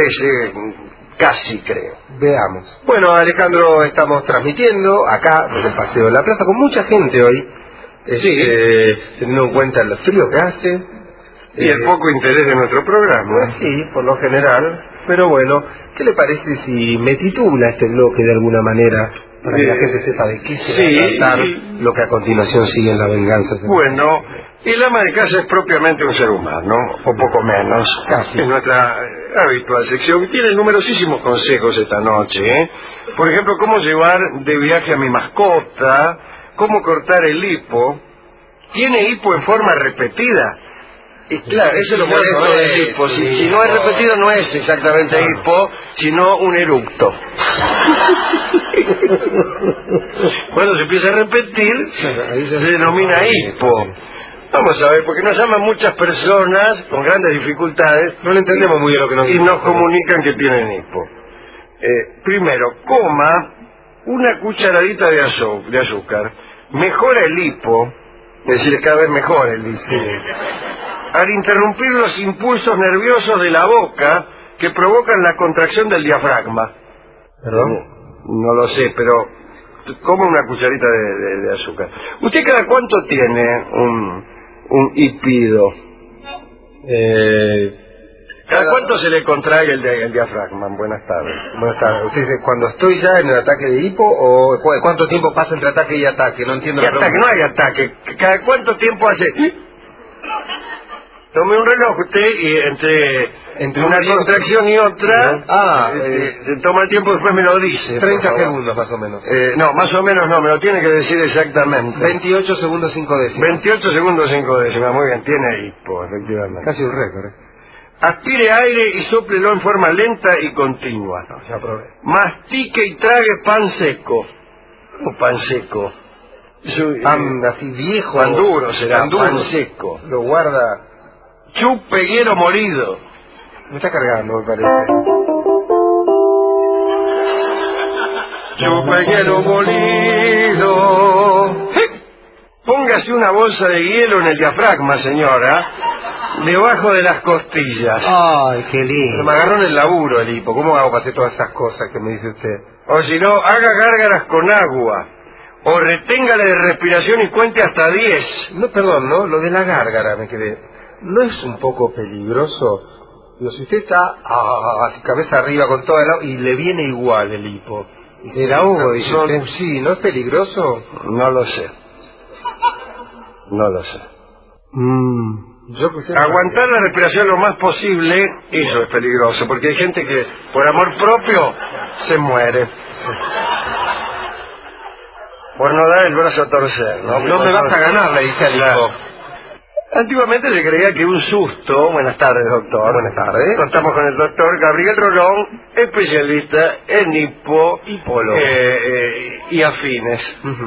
casi creo. Veamos. Bueno, Alejandro, estamos transmitiendo acá desde el Paseo de la Plaza con mucha gente hoy, teniendo en cuenta el frío que hace. Y el poco interés de nuestro programa. Pues sí, por lo general. Pero bueno, ¿qué le parece si me titula este bloque de alguna manera? Para que la gente sepa de qué se va a tratar lo que a continuación sigue en La venganza. Bueno, el ama de casa es propiamente un ser humano, o poco menos. Casi. Es nuestra habitual sección. Tiene numerosísimos consejos esta noche, ¿eh? Por ejemplo, cómo llevar de viaje a mi mascota, cómo cortar el hipo. ¿Tiene hipo en forma repetida? Y claro, eso es lo molesto del hipo. Si no es repetido, no es exactamente hipo, sino un eructo. Cuando se empieza a repetir, se denomina hipo. Vamos a ver, porque nos llaman muchas personas con grandes dificultades. No le entendemos muy bien lo que nos dicen. Y nos comunican que tienen hipo. Primero, coma una cucharadita de azúcar. Mejora el hipo, es decir, cada vez mejor el hipo. Al interrumpir los impulsos nerviosos de la boca que provocan la contracción del diafragma. ¿Perdón? No lo sé, pero coma una cucharita de azúcar. ¿Usted cada cuánto tiene un hipido? ¿Cada cuánto se le contrae el diafragma? Buenas tardes. Buenas tardes. Usted dice, cuando estoy ya en el ataque de hipo, o ¿cuánto tiempo pasa entre ataque y ataque? No entiendo la pregunta. No hay ataque. ¿Cada cuánto tiempo hace? Tome un reloj usted y entre una contracción y otra, se toma el tiempo y después me lo dice. 30 segundos más o menos. No, más o menos no, me lo tiene que decir exactamente. 28 segundos 5 décimas. 28 segundos 5 décimas, muy bien, tiene hipo, efectivamente. Casi un récord. Aspire aire y sóplelo en forma lenta y continua. No, ya probé. Mastique y trague pan seco. ¿Cómo pan seco? Pan así viejo. Pan duro será, pan duro. Pan seco. Lo guarda. Chupe hielo molido. Me está cargando, me parece. Chupe hielo molido. Póngase una bolsa de hielo en el diafragma, señora, debajo de las costillas. Ay, qué lindo. Me agarró en el laburo el hipo. ¿Cómo hago para hacer todas esas cosas que me dice usted? O si no, haga gárgaras con agua. O reténgale de respiración y cuente hasta 10. No, perdón, ¿no? Lo de la gárgara me quedé. ¿No es un poco peligroso? Digo, si usted está cabeza arriba con toda el agua y le viene igual el hipo. Y el ahogo, dice usted. Sí, ¿no es peligroso? No lo sé. No lo sé. Aguantar la respiración lo más posible, eso es peligroso, porque hay gente que por amor propio se muere. Por no dar el brazo a torcer, ¿no? No me vas a ganar, le dice al hipo. Antiguamente se creía que un susto... Buenas tardes, doctor. Buenas tardes. Estamos con el doctor Gabriel Rolón, especialista en hipólogo y afines.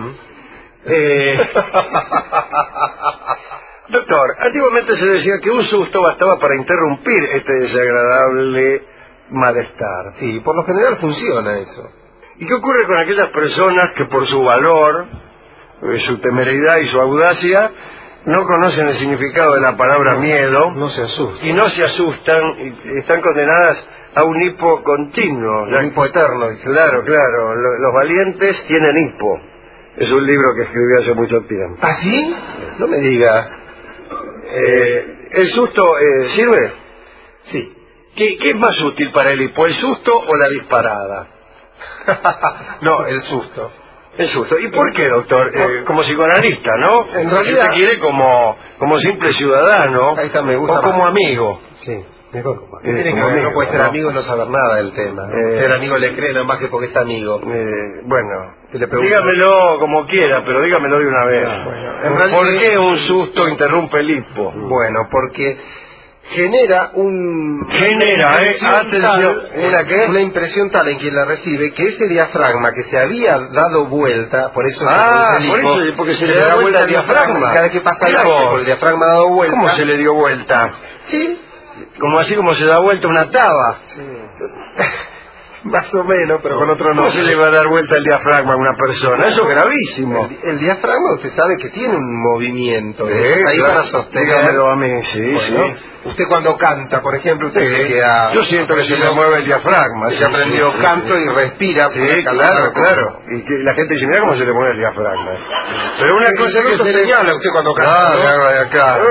Doctor, antiguamente se decía que un susto bastaba para interrumpir este desagradable malestar. Sí, por lo general funciona eso. ¿Y qué ocurre con aquellas personas que por su valor, su temeridad y su audacia no conocen el significado de la palabra miedo? No se asustan. Y no se asustan y están condenadas a un hipo continuo. Un hipo eterno. Claro, claro. Los valientes tienen hipo. Es un libro que escribí hace mucho tiempo. ¿Ah, sí? No me diga. ¿El susto sirve? Sí. ¿Qué es más útil para el hipo, el susto o la disparada? No, el susto. El susto. ¿Y por qué, doctor? Como psicoanalista, ¿no? En realidad... usted quiere como simple ciudadano. Ahí está, me gusta o como más. amigo. Sí, mejor como amigo. Tiene que Como amigo, no puede ser ¿no? amigo y no saber nada del tema. Ser amigo le cree nada más que porque es amigo. Bueno, le pregunto... dígamelo como quiera, pero dígamelo de una vez. En realidad... ¿Por qué un susto interrumpe el hipo? Bueno, porque genera atención, una impresión tal en quien la recibe que ese diafragma que se había dado vuelta, por eso porque se le da vuelta al diafragma. Cada vez que pasa el aire, por el diafragma dado vuelta. ¿Cómo se le dio vuelta? Sí, así como se da vuelta una taba. Sí. Más o menos, pero con otro nombre. ¿Cómo se le va a dar vuelta el diafragma a una persona? Eso es gravísimo. El diafragma, usted sabe que tiene un movimiento. Ahí claro, para sostener. Dígamelo a mí, sí, bueno, sí. Usted cuando canta, por ejemplo, usted queda... Yo siento que se le mueve el diafragma. Se aprendió canto y respira. Sí, claro. Y que la gente dice, mira cómo se le mueve el diafragma. Pero una cosa que se le... señala usted cuando canta. De acá, ¿no?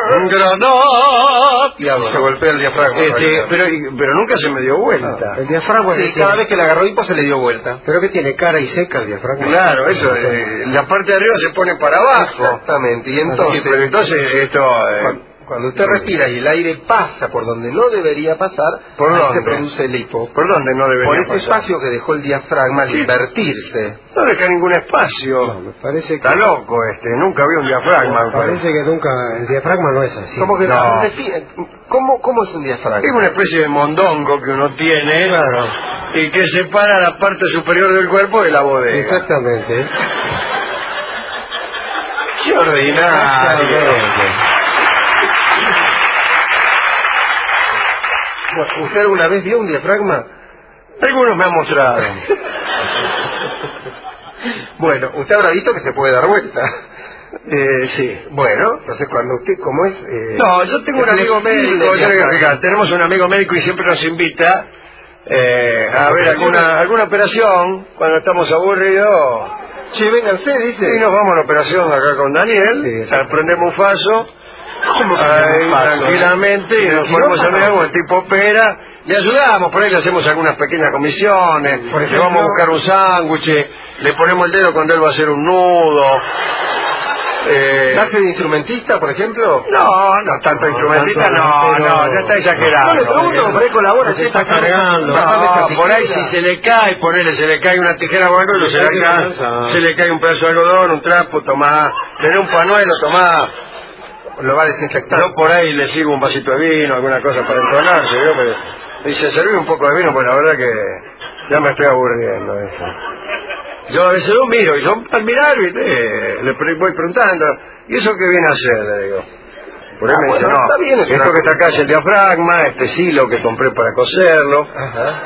Y se golpea el diafragma. Pero nunca se me dio vuelta. El diafragma. Sí, cada vez que le agarró hipo se le dio vuelta. ¿Pero qué tiene? ¿Cara y seca el diafragma? Claro, eso, la parte de arriba se pone para abajo. Exactamente, y entonces... Pero entonces esto... Cuando usted respira y el aire pasa por donde no debería pasar, ¿por ahí dónde se produce el hipo. ¿Por dónde no debería Por ese pasar? espacio que dejó el diafragma al invertirse. No deja ningún espacio. No, me parece que... Está loco nunca vi un diafragma. Me parece que nunca... El diafragma no es así. ¿Cómo que No. ¿Cómo es un diafragma? Es una especie de mondongo que uno tiene, Claro. y que separa la parte superior del cuerpo de la bodega. Exactamente. ¡Qué ordinario! ¿Usted alguna vez vio un diafragma? Algunos me han mostrado. Bueno, usted habrá visto que se puede dar vuelta. Sí. Bueno, entonces cuando usted, ¿cómo es? No, yo tengo un amigo médico, tenemos un amigo médico y siempre nos invita a ver alguna operación cuando estamos aburridos. Che, vénganse, dice. Y nos vamos a la operación acá con Daniel, prendemos un faso, tranquilamente, y nos ponemos a mirar como el tipo opera, le ayudamos, por ahí le hacemos algunas pequeñas comisiones, le vamos a buscar un sándwich, le ponemos el dedo cuando él va a hacer un nudo. ¿Hace de instrumentista, por ejemplo? No tanto instrumentista, no, ya está exagerado. No le pregunto, por ahí colabora, se está cargando. Por ahí si se le cae, se le cae una tijera o algo, se le cae un pedazo de algodón, un trapo, tomá, tener un panuelo, tomá. Lo va a desinfectar. Yo por ahí le sigo un vasito de vino, alguna cosa para entonarse, ¿vio? Pero dice, serví un poco de vino, pues la verdad que ya me estoy aburriendo de eso. Yo a veces lo miro, y yo al mirar, le voy preguntando, ¿y eso qué viene a hacer? Le digo. Por ahí me dice, no, está bien, esto que está acá es el diafragma, este silo que compré para coserlo. Ajá.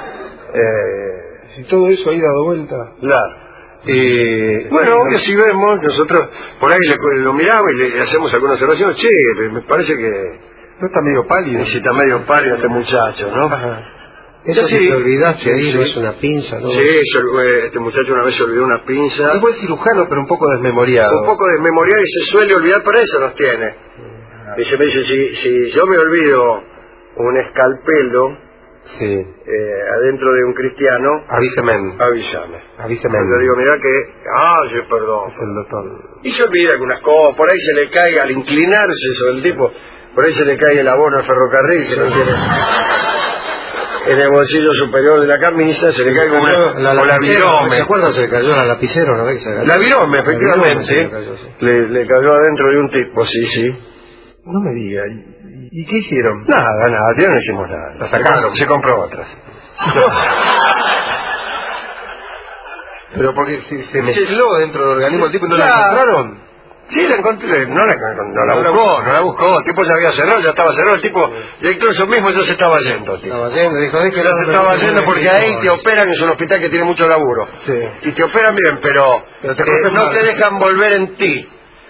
Si todo eso ahí dado vuelta. Claro. Y bueno, y así vemos, nosotros por ahí lo miramos y le hacemos alguna observación. Che, me parece que no está medio pálido. Sí, está medio pálido este muchacho, ¿no? Ajá. Eso sí, te olvidaste ahí, no es una pinza, ¿no? Sí, este muchacho una vez se olvidó una pinza. Es buen cirujano, pero un poco desmemoriado. Un poco desmemoriado, y se suele olvidar, para eso nos tiene. Y se me dice, si yo me olvido un escalpelo adentro de un cristiano, avísame. Le digo, mirá que... sí, perdón. Es el doctor. Y se olvida algunas cosas, por ahí se le cae, al inclinarse sobre el tipo, por ahí se le cae el abono al ferrocarril, que no tiene... En el bolsillo superior de la camisa se le cae como la virome. ¿Se acuerdan? Se le cayó la lapicera una vez que se cayó. La virome, efectivamente. Le cayó adentro de un tipo, sí. No me diga. ¿Y qué hicieron? Nada, ya no hicimos nada. La sacaron. Se compró otras. Pero porque se mezcló dentro del organismo el tipo y no la encontraron. Sí, la encontré, no la buscó, el tipo ya había cerrado, ya estaba cerrado, el tipo, incluso mismo ya se estaba yendo. Estaba yendo, dijo, ya se estaba yendo porque ahí te operan, es un hospital que tiene mucho laburo. Sí. Y te operan bien, pero no te dejan volver en ti.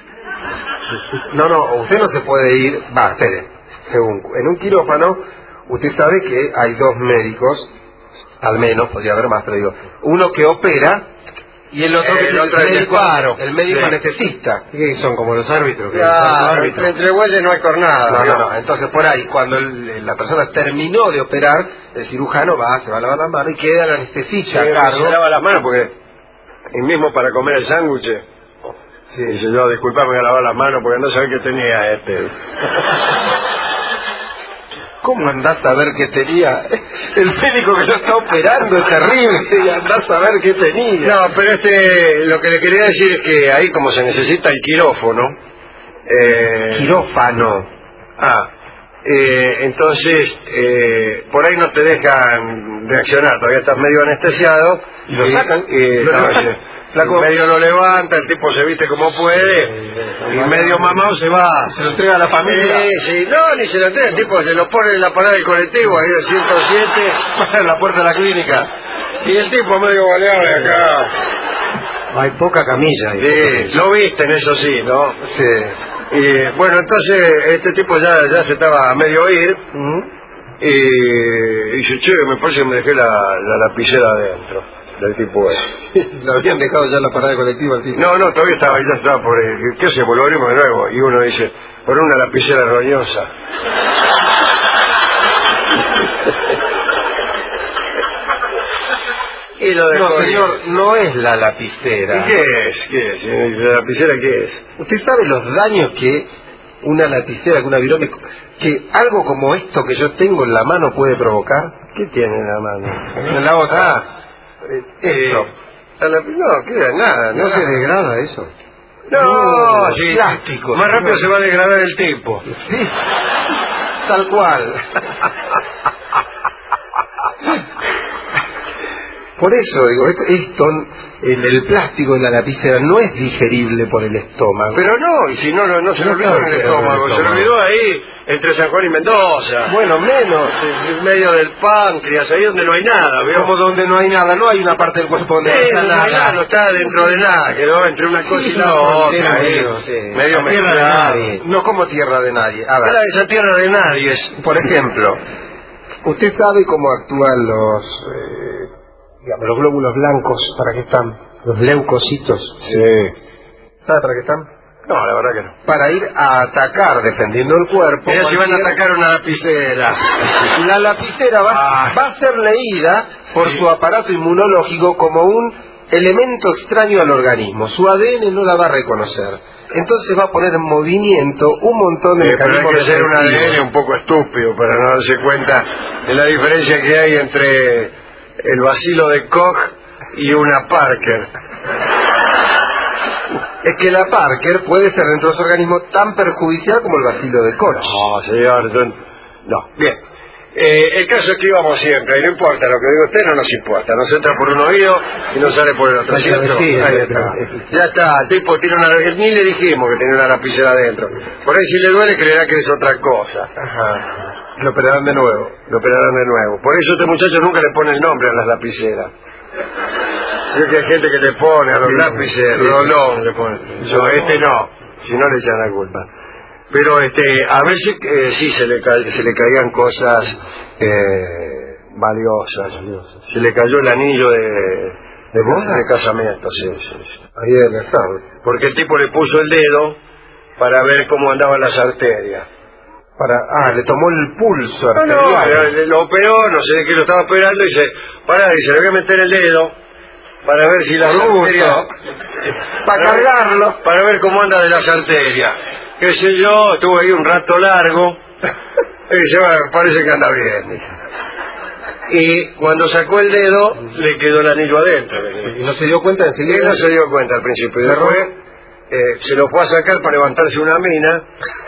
No, usted no se puede ir, espere, en un quirófano, usted sabe que hay dos médicos, al menos, podría haber más, pero digo, uno que opera, y el otro que el médico anestesista. ¿Qué son? Como los árbitros. Claro, entre güeyes no hay cornada. No. Entonces por ahí, cuando la persona terminó de operar, el cirujano se va a lavar las manos y queda el anestesista a cargo. Se lava las manos porque, y mismo para comer el sándwich, dice yo, disculpa, me voy a lavar las manos porque no sabía que tenía ¿Cómo andás a ver qué tenía? El médico que lo está operando es terrible, y andás a ver qué tenía. No, pero lo que le quería decir es que ahí, como se necesita el quirófano... Quirófano. Entonces, por ahí no te dejan reaccionar, todavía estás medio anestesiado. Y lo sacan. Medio lo levanta, el tipo se viste como puede, y medio mamado se va. Se lo entrega a la familia. Sí, no, ni se lo entrega, el tipo se lo pone en la parada del colectivo, ahí del 107, en la puerta de la clínica. y el tipo medio baleado de acá. Hay poca camilla. Sí, lo visten, eso sí, ¿no? Sí. Y bueno, entonces este tipo ya se estaba a medio ir, y dice, che, me parece que me dejé la lapicera adentro. del tipo ese. Lo habían dejado ya en la parada colectiva al tipo. No, todavía ya estaba por ahí. ¿Qué hacemos? Lo abrimos de nuevo. Y uno dice, por una lapicera roñosa. Y lo dejó. No, señor, no es la lapicera. ¿Y qué es? ¿La lapicera qué es? ¿Usted sabe los daños que una lapicera, que una virome, que algo como esto que yo tengo en la mano puede provocar? ¿Qué tiene en la mano? En la otra. Esto. No, queda nada. ¿No se degrada eso? No, sí, plástico. Más rápido se va a degradar el tipo. Sí, tal cual. Por eso digo, esto el plástico de la lapicera no es digerible por el estómago. Pero no, y si no se lo olvidó en el estómago, se lo olvidó ahí entre San Juan y Mendoza. Bueno, menos. En medio del páncreas, ahí donde no hay nada, ¿vio? Como donde no hay nada, no hay una parte del cuerpo donde no está nada. No está dentro de nada, quedó entre una cosa y la otra. Medio tierra de nadie. No como tierra de nadie. A ver. Esa tierra de nadie es, por ejemplo, usted sabe cómo actúan los glóbulos blancos, ¿para qué están? Los leucocitos. Sí. ¿Sabe para qué están? No, la verdad que no. Para ir a atacar, defendiendo el cuerpo. Mira si van a atacar una lapicera. La lapicera va a ser leída por su aparato inmunológico como un elemento extraño al organismo. Su ADN no la va a reconocer. Entonces va a poner en movimiento un montón de mecanismos. Pero hay que ser un ADN un poco estúpido para no darse cuenta de la diferencia que hay entre el bacilo de Koch y una Parker. Es que la Parker puede ser dentro de su organismo tan perjudicial como el bacilo de Koch. No, señor, no. Bien. El caso es que íbamos siempre, y no importa lo que diga usted, no nos importa. Nos entra por un oído y nos sale por el otro. ¿Cierto? Sí, ahí está. Ya está, el tipo tiene ni le dijimos que tenía una lapicera adentro. Por ahí si le duele creerá que es otra cosa. Ajá. Lo operarán de nuevo. Por eso este muchacho nunca le pone el nombre a las lapiceras. Creo que hay gente que le pone a los lápices, Rolón le pone. No, no, si no le echan la culpa. Pero a veces sí se le caían cosas valiosas. Se le cayó el anillo de casamiento, sí. Ahí en el sábado. Porque el tipo le puso el dedo para ver cómo andaban las arterias. Le tomó el pulso arterial. No, lo operó, no sé de qué lo estaba operando, y dice, le voy a meter el dedo para ver si las arterias... Para cargarlo. Para ver cómo anda de las arterias. Qué sé yo, estuve ahí un rato largo, y dice, parece que anda bien, dice. Y cuando sacó el dedo, le quedó el anillo adentro. ¿Y no se dio cuenta enseguida? Él no se dio cuenta al principio, y después se lo fue a sacar para levantarse una mina,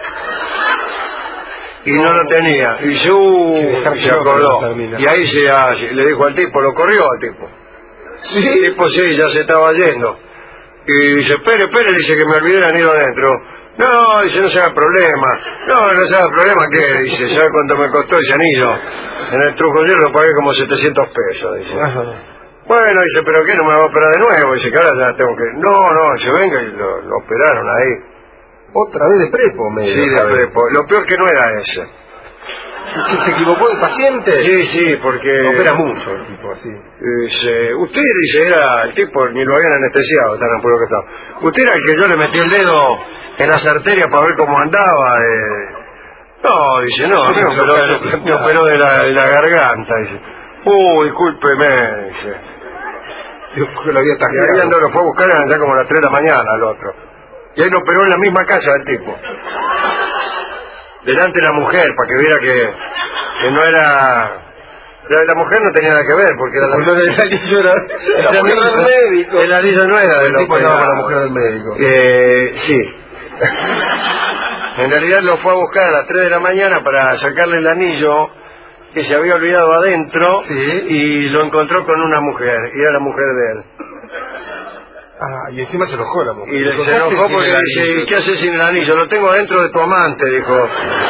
y no lo tenía, y se acordó, y ahí le dijo al tipo, lo corrió al tipo. Sí. El tipo sí, ya se estaba yendo, y dice, espere, dice que me olvidé el anillo adentro. No, dice, no se haga problema. No se haga problema, ¿qué? Dice, ¿sabe cuánto me costó ese anillo? En el Trujillo lo pagué como 700 pesos, dice. Ajá. Bueno, dice, ¿pero qué? ¿No me va a operar de nuevo? Dice, que ahora ya tengo que... No, dice, venga, y lo operaron ahí. ¿Otra vez de prepo, medio? Sí, de prepo. Lo peor que no era ese. ¿Se equivocó el paciente? Sí, porque... Opera mucho el tipo, así. Dice, usted, dice, era el tipo, ni lo habían anestesiado, tan apuro que estaba. Usted era el que yo le metí el dedo en las arterias para ver cómo andaba. No, dice, no, me operó de la garganta, dice. Discúlpeme, dice. Dijo que lo había tajado. Y ahí andó, lo fue a buscar ya como a las 3 de la mañana al otro. Y ahí lo operó en la misma casa del tipo. Delante de la mujer, para que viera que no era... La mujer no tenía nada que ver, porque era la mujer del médico. El anillo no era del tipo, andaba con la mujer del médico. Sí. En realidad lo fue a buscar a las 3 de la mañana para sacarle el anillo que se había olvidado adentro, y lo encontró con una mujer, y era la mujer de él. Y encima se enojó la mujer. Y se enojó porque dice, ¿y qué haces sin el anillo? Lo tengo adentro de tu amante, dijo.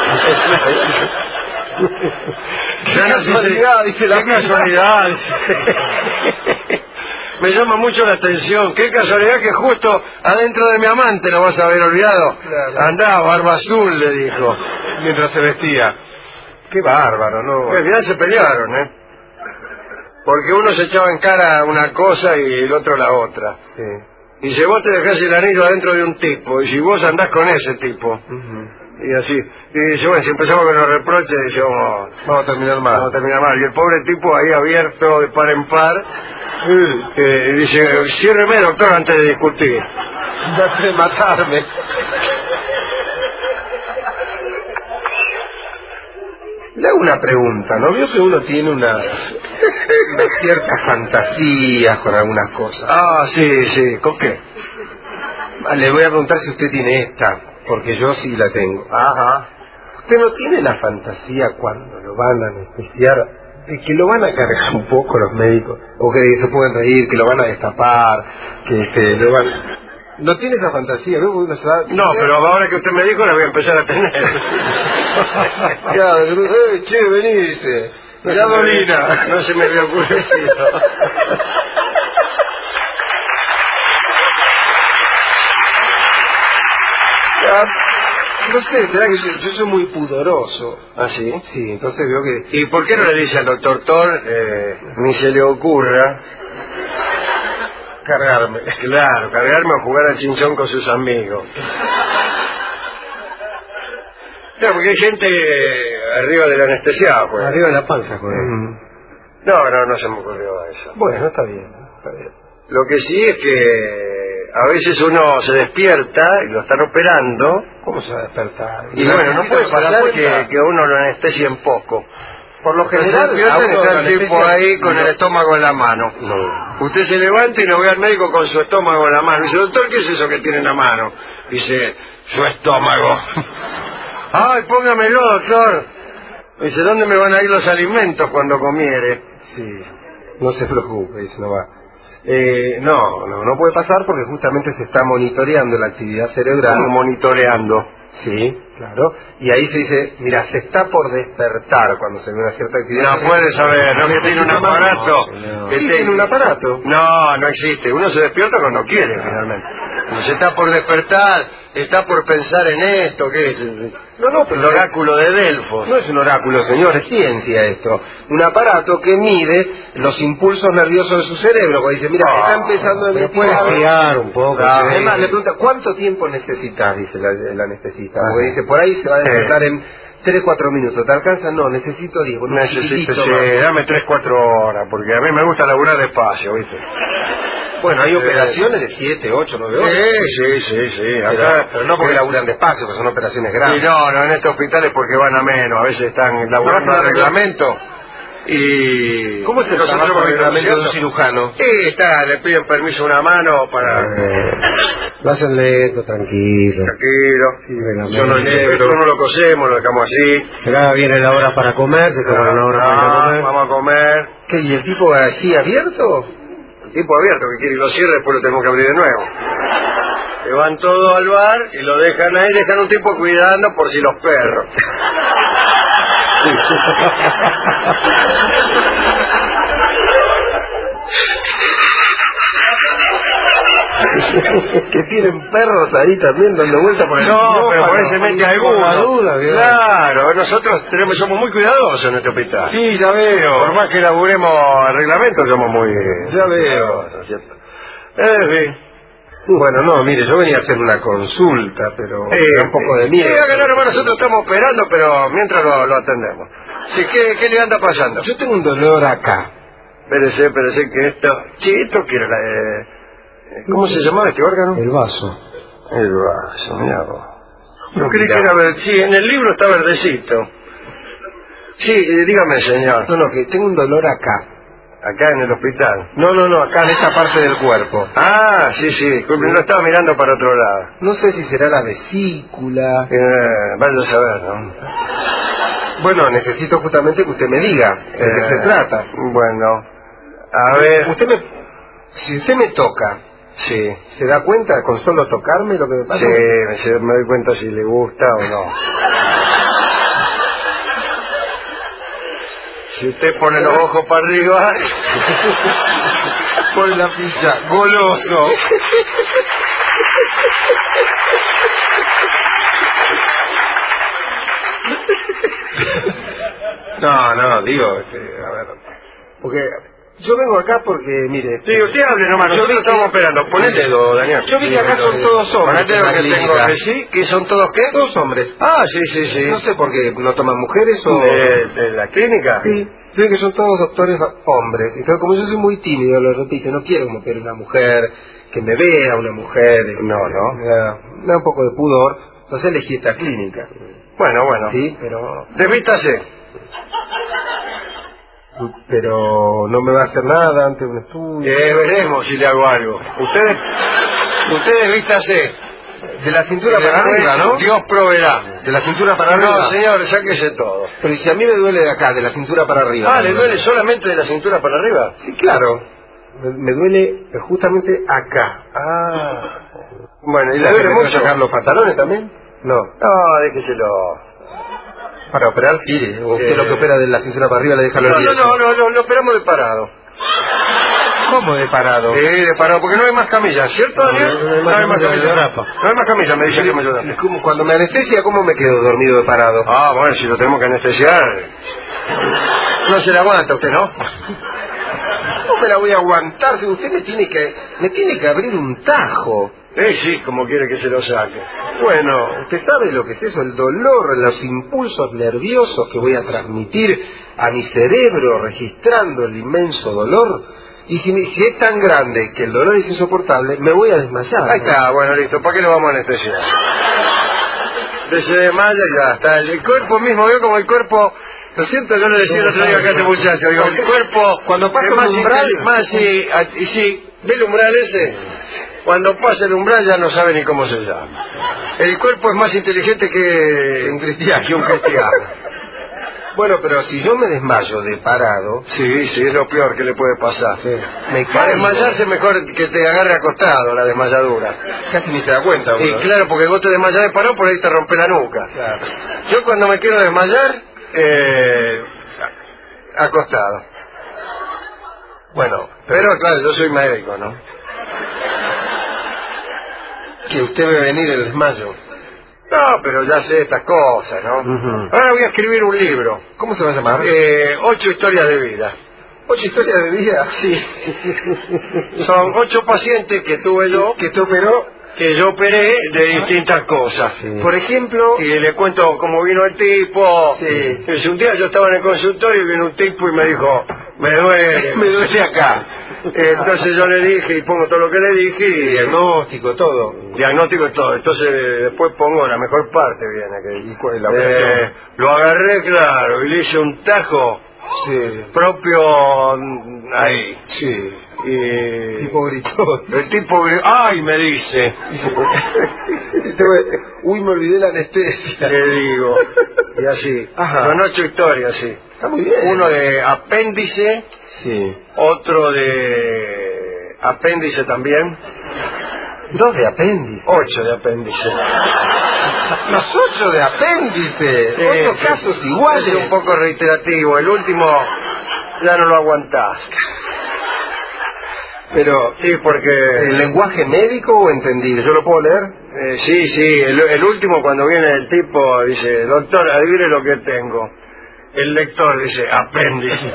¡Qué casualidad! Dice la casualidad. Me llama mucho la atención. Qué casualidad que justo adentro de mi amante lo vas a haber olvidado. Claro. Andá, barba azul, le dijo, mientras se vestía. Qué bárbaro, ¿no? Al final se pelearon, Porque uno se echaba en cara una cosa y el otro la otra. Sí. Dice, vos te dejás el anillo adentro de un tipo, y si vos andás con ese tipo. Y así. Y dice, bueno, si empezamos con los reproches, dice, Vamos a terminar mal. vamos a terminar mal. Y el pobre tipo ahí abierto de par en par, y dice, ciérreme, doctor, antes de discutir. Antes de matarme. Le hago una pregunta, ¿no? Veo que uno tiene unas ciertas fantasías con algunas cosas. Ah, sí, sí, ¿con qué? Le voy a preguntar si usted tiene esta, porque yo sí la tengo. Ajá. ¿Usted no tiene la fantasía cuando lo van a anestesiar de que lo van a cargar un poco los médicos? O que se pueden reír, que lo van a destapar, que lo van... ¿No tiene esa fantasía? ¿No? No, pero ahora que usted me dijo la voy a empezar a tener. Claro, che, vení, dice. Ya, Dolina. No se me había ocurrido. No sé, será que yo soy muy pudoroso. ¿Ah, sí? Sí, entonces veo que... ¿Y por qué no le dice al doctor Thor, ni se le ocurra cargarme? Claro, cargarme o jugar al chinchón con sus amigos. Claro, porque hay gente arriba del anestesiado, pues. Arriba de la panza, joder. No se me ocurrió eso. Bueno, está bien, está bien. Lo que sí es que a veces uno se despierta y lo están operando. ¿Cómo se va a despertar? Y bueno, no puede pasar que uno lo anestesien poco. Por lo general, se despierta y está el tipo ahí con el estómago en la mano. No. Usted se levanta y lo ve al médico con su estómago en la mano. Dice, doctor, ¿qué es eso que tiene en la mano? Dice, su estómago. Ay, póngamelo, doctor. Dice, ¿dónde me van a ir los alimentos cuando comiere? Sí, no se preocupe, dice, no va. No puede pasar porque justamente se está monitoreando la actividad cerebral. ¿Cómo monitoreando? Sí, claro. Y ahí se dice, mira, se está por despertar cuando se ve una cierta actividad. No puede saber, no que tiene un aparato. Sí, tiene un aparato. No existe. Uno se despierta cuando quiere, finalmente. Cuando se está por despertar, está por pensar en esto, ¿qué es? No, pero el oráculo de Delfos. No es un oráculo, señor, es ciencia esto. Un aparato que mide los impulsos nerviosos de su cerebro. Cuando dice, mira, está empezando a emitir... puede espiar un poco. Además, le pregunta, ¿cuánto tiempo necesitas? Dice el anestesista. Porque dice, por ahí se va a despertar en 3-4 minutos. ¿Te alcanza? No, necesito 10. Necesito, dame 3-4 horas, porque a mí me gusta laburar despacio, ¿viste? Bueno, hay operaciones de 7, 8, 9 horas. Sí. Acá, pero no porque laburan despacio, que son operaciones grandes. Sí, no, en este hospital es porque van a menos. A veces están laburando a reglamento. Y... ¿Cómo es el trabajo de reglamento de un cirujano? Sí, le piden permiso una mano para... Lo hacen lento, tranquilo. Tranquilo. Sí, Yo no lo cosemos, lo dejamos así. Ahora viene la hora para comer, se toma una hora para comer. Vamos a comer. ¿Qué? ¿Y el tipo así abierto? El tipo abierto que quiere y lo cierra, después lo tenemos que abrir de nuevo. Le van todos al bar y lo dejan ahí, dejan un tipo cuidando por si los perros. Que tienen perros ahí también dando vueltas por el... No, pero por ahí se mete alguna duda. Claro, nosotros somos muy cuidadosos en este hospital. Sí, ya veo. Por más que laburemos al reglamento, somos muy... Ya veo. ¿Cierto? Sí. Bueno, no, mire, yo venía a hacer una consulta, pero un poco de miedo. Sí, hermano, nosotros estamos operando, pero mientras lo atendemos. Sí, ¿qué le anda pasando? Yo tengo un dolor acá. Espérese que esto... Sí, esto quiere ¿cómo se llamaba este órgano? El vaso. El vaso, mira vos. Yo creí que era verde. Sí, en el libro está verdecito. Sí, dígame, señor. No, que tengo un dolor acá. Acá en el hospital. No, acá en esta parte del cuerpo. Ah, sí, disculpe, no estaba mirando para otro lado. No sé si será la vesícula. Vaya a saber, ¿no? Bueno, necesito justamente que usted me diga de qué se trata. Bueno, a ver... Si usted me toca, sí, ¿se da cuenta con solo tocarme lo que me pasa? Sí, me doy cuenta si le gusta o no. Si usted pone los ojos para arriba... Pone la ficha, goloso. No, digo, a ver, porque Yo vengo acá porque, mire... Sí, usted hable nomás, nosotros estamos esperando. Pon el dedo, Daniel. Yo vi que acá son todos hombres. Ponete lo que tengo que sí, que son todos qué? Todos hombres. Ah, sí, sí, sí. No sé por qué no toman mujeres o... ¿De la clínica? Sí, yo vi que son todos doctores hombres. Entonces, como yo soy muy tímido, lo repito, no quiero meter una mujer, que me vea una mujer. No. Me da un poco de pudor. Entonces elegí esta clínica. Bueno. Sí, pero... Desvístase. Pero no me va a hacer nada ante un estudio. Veremos si le hago algo. Ustedes desvístase. De la cintura para arriba, ¿no? Dios proveerá. De la cintura para arriba. No, señor, sáquese todo. Pero ¿y si a mí me duele de acá, de la cintura para arriba? Ah, ¿le duele solamente de la cintura para arriba? Sí, claro. Me duele justamente acá. Ah. Bueno, ¿y ¿Le le duele mucho mucho? sacar los pantalones también? No. No, déjeselo. Para operar, sí. O usted lo que opera de la cintura para arriba le deja los dientes. No, lo operamos de parado. ¿Cómo de parado? Sí, de parado, porque no hay más camillas, ¿cierto, Daniel? No hay más camilla. No hay más camillas, me dice que me ayuda. ¿Y cómo, cuando me anestesia, cómo me quedo dormido de parado? Ah, bueno, si lo tenemos que anestesiar. No se le aguanta a usted, ¿no? ¿Cómo me la voy a aguantar si usted me tiene que abrir un tajo? Sí, como quiere que se lo saque. Bueno, usted sabe lo que es eso, el dolor, los impulsos nerviosos que voy a transmitir a mi cerebro registrando el inmenso dolor. Y si es tan grande que el dolor es insoportable, me voy a desmayar. Ahí está, bueno, listo, ¿para qué lo vamos a anestesiar? Usted se desmaya y ya está. El cuerpo mismo, veo como el cuerpo... Lo siento, yo le decía el otro día acá a este muchacho, digo, el cuerpo... Cuando pasa el umbral... y sí, ¿ve el umbral ese? Cuando pasa el umbral ya no sabe ni cómo se llama. El cuerpo es más inteligente que un cristiano. Bueno, pero si yo me desmayo de parado... Sí, es lo peor que le puede pasar. Sí. Me Para caigo. desmayarse mejor que te agarre acostado la desmayadura. Casi ni se da cuenta, Y claro, porque vos te desmayás de parado, por ahí te rompe la nuca. Claro. Yo cuando me quiero desmayar, acostado. Bueno, Pero claro, yo soy médico, ¿no? que usted ve venir el desmayo. No, pero ya sé estas cosas, ¿no? Ahora voy a escribir un libro. ¿Cómo se va a llamar? 8 historias de vida. 8 historias de vida. Sí. Son 8 pacientes que tuve yo, Que te operó. que yo operé de distintas cosas. Sí. Por ejemplo, y le cuento cómo vino el tipo. Sí. Dice, un día yo estaba en el consultorio y vino un tipo y me dijo, me duele acá. Entonces yo le dije, y pongo todo lo que le dije, y Diagnóstico, todo. diagnóstico y todo. Entonces después pongo la mejor parte, viene. ¿Y cuál es la operación? Lo agarré, claro, y le hice un tajo Sí. propio ahí. Sí. Y Tipo gritó. el tipo, ¡ay! Me dice. Uy, me olvidé la anestesia. Le digo. Y así. Ajá. Son 8 historias, sí. Está muy bien. Uno de apéndice, Sí. otro de apéndice también. 2 de apéndice. 8 de apéndice. Los 8 de apéndice. 8 Sí. casos iguales. Es un poco reiterativo. El último ya no lo aguantás. Pero, Sí, porque... ¿el lenguaje médico o entendido? ¿Yo lo puedo leer? sí, el último cuando viene el tipo dice, doctor, adivine lo que tengo. El lector dice, apéndice.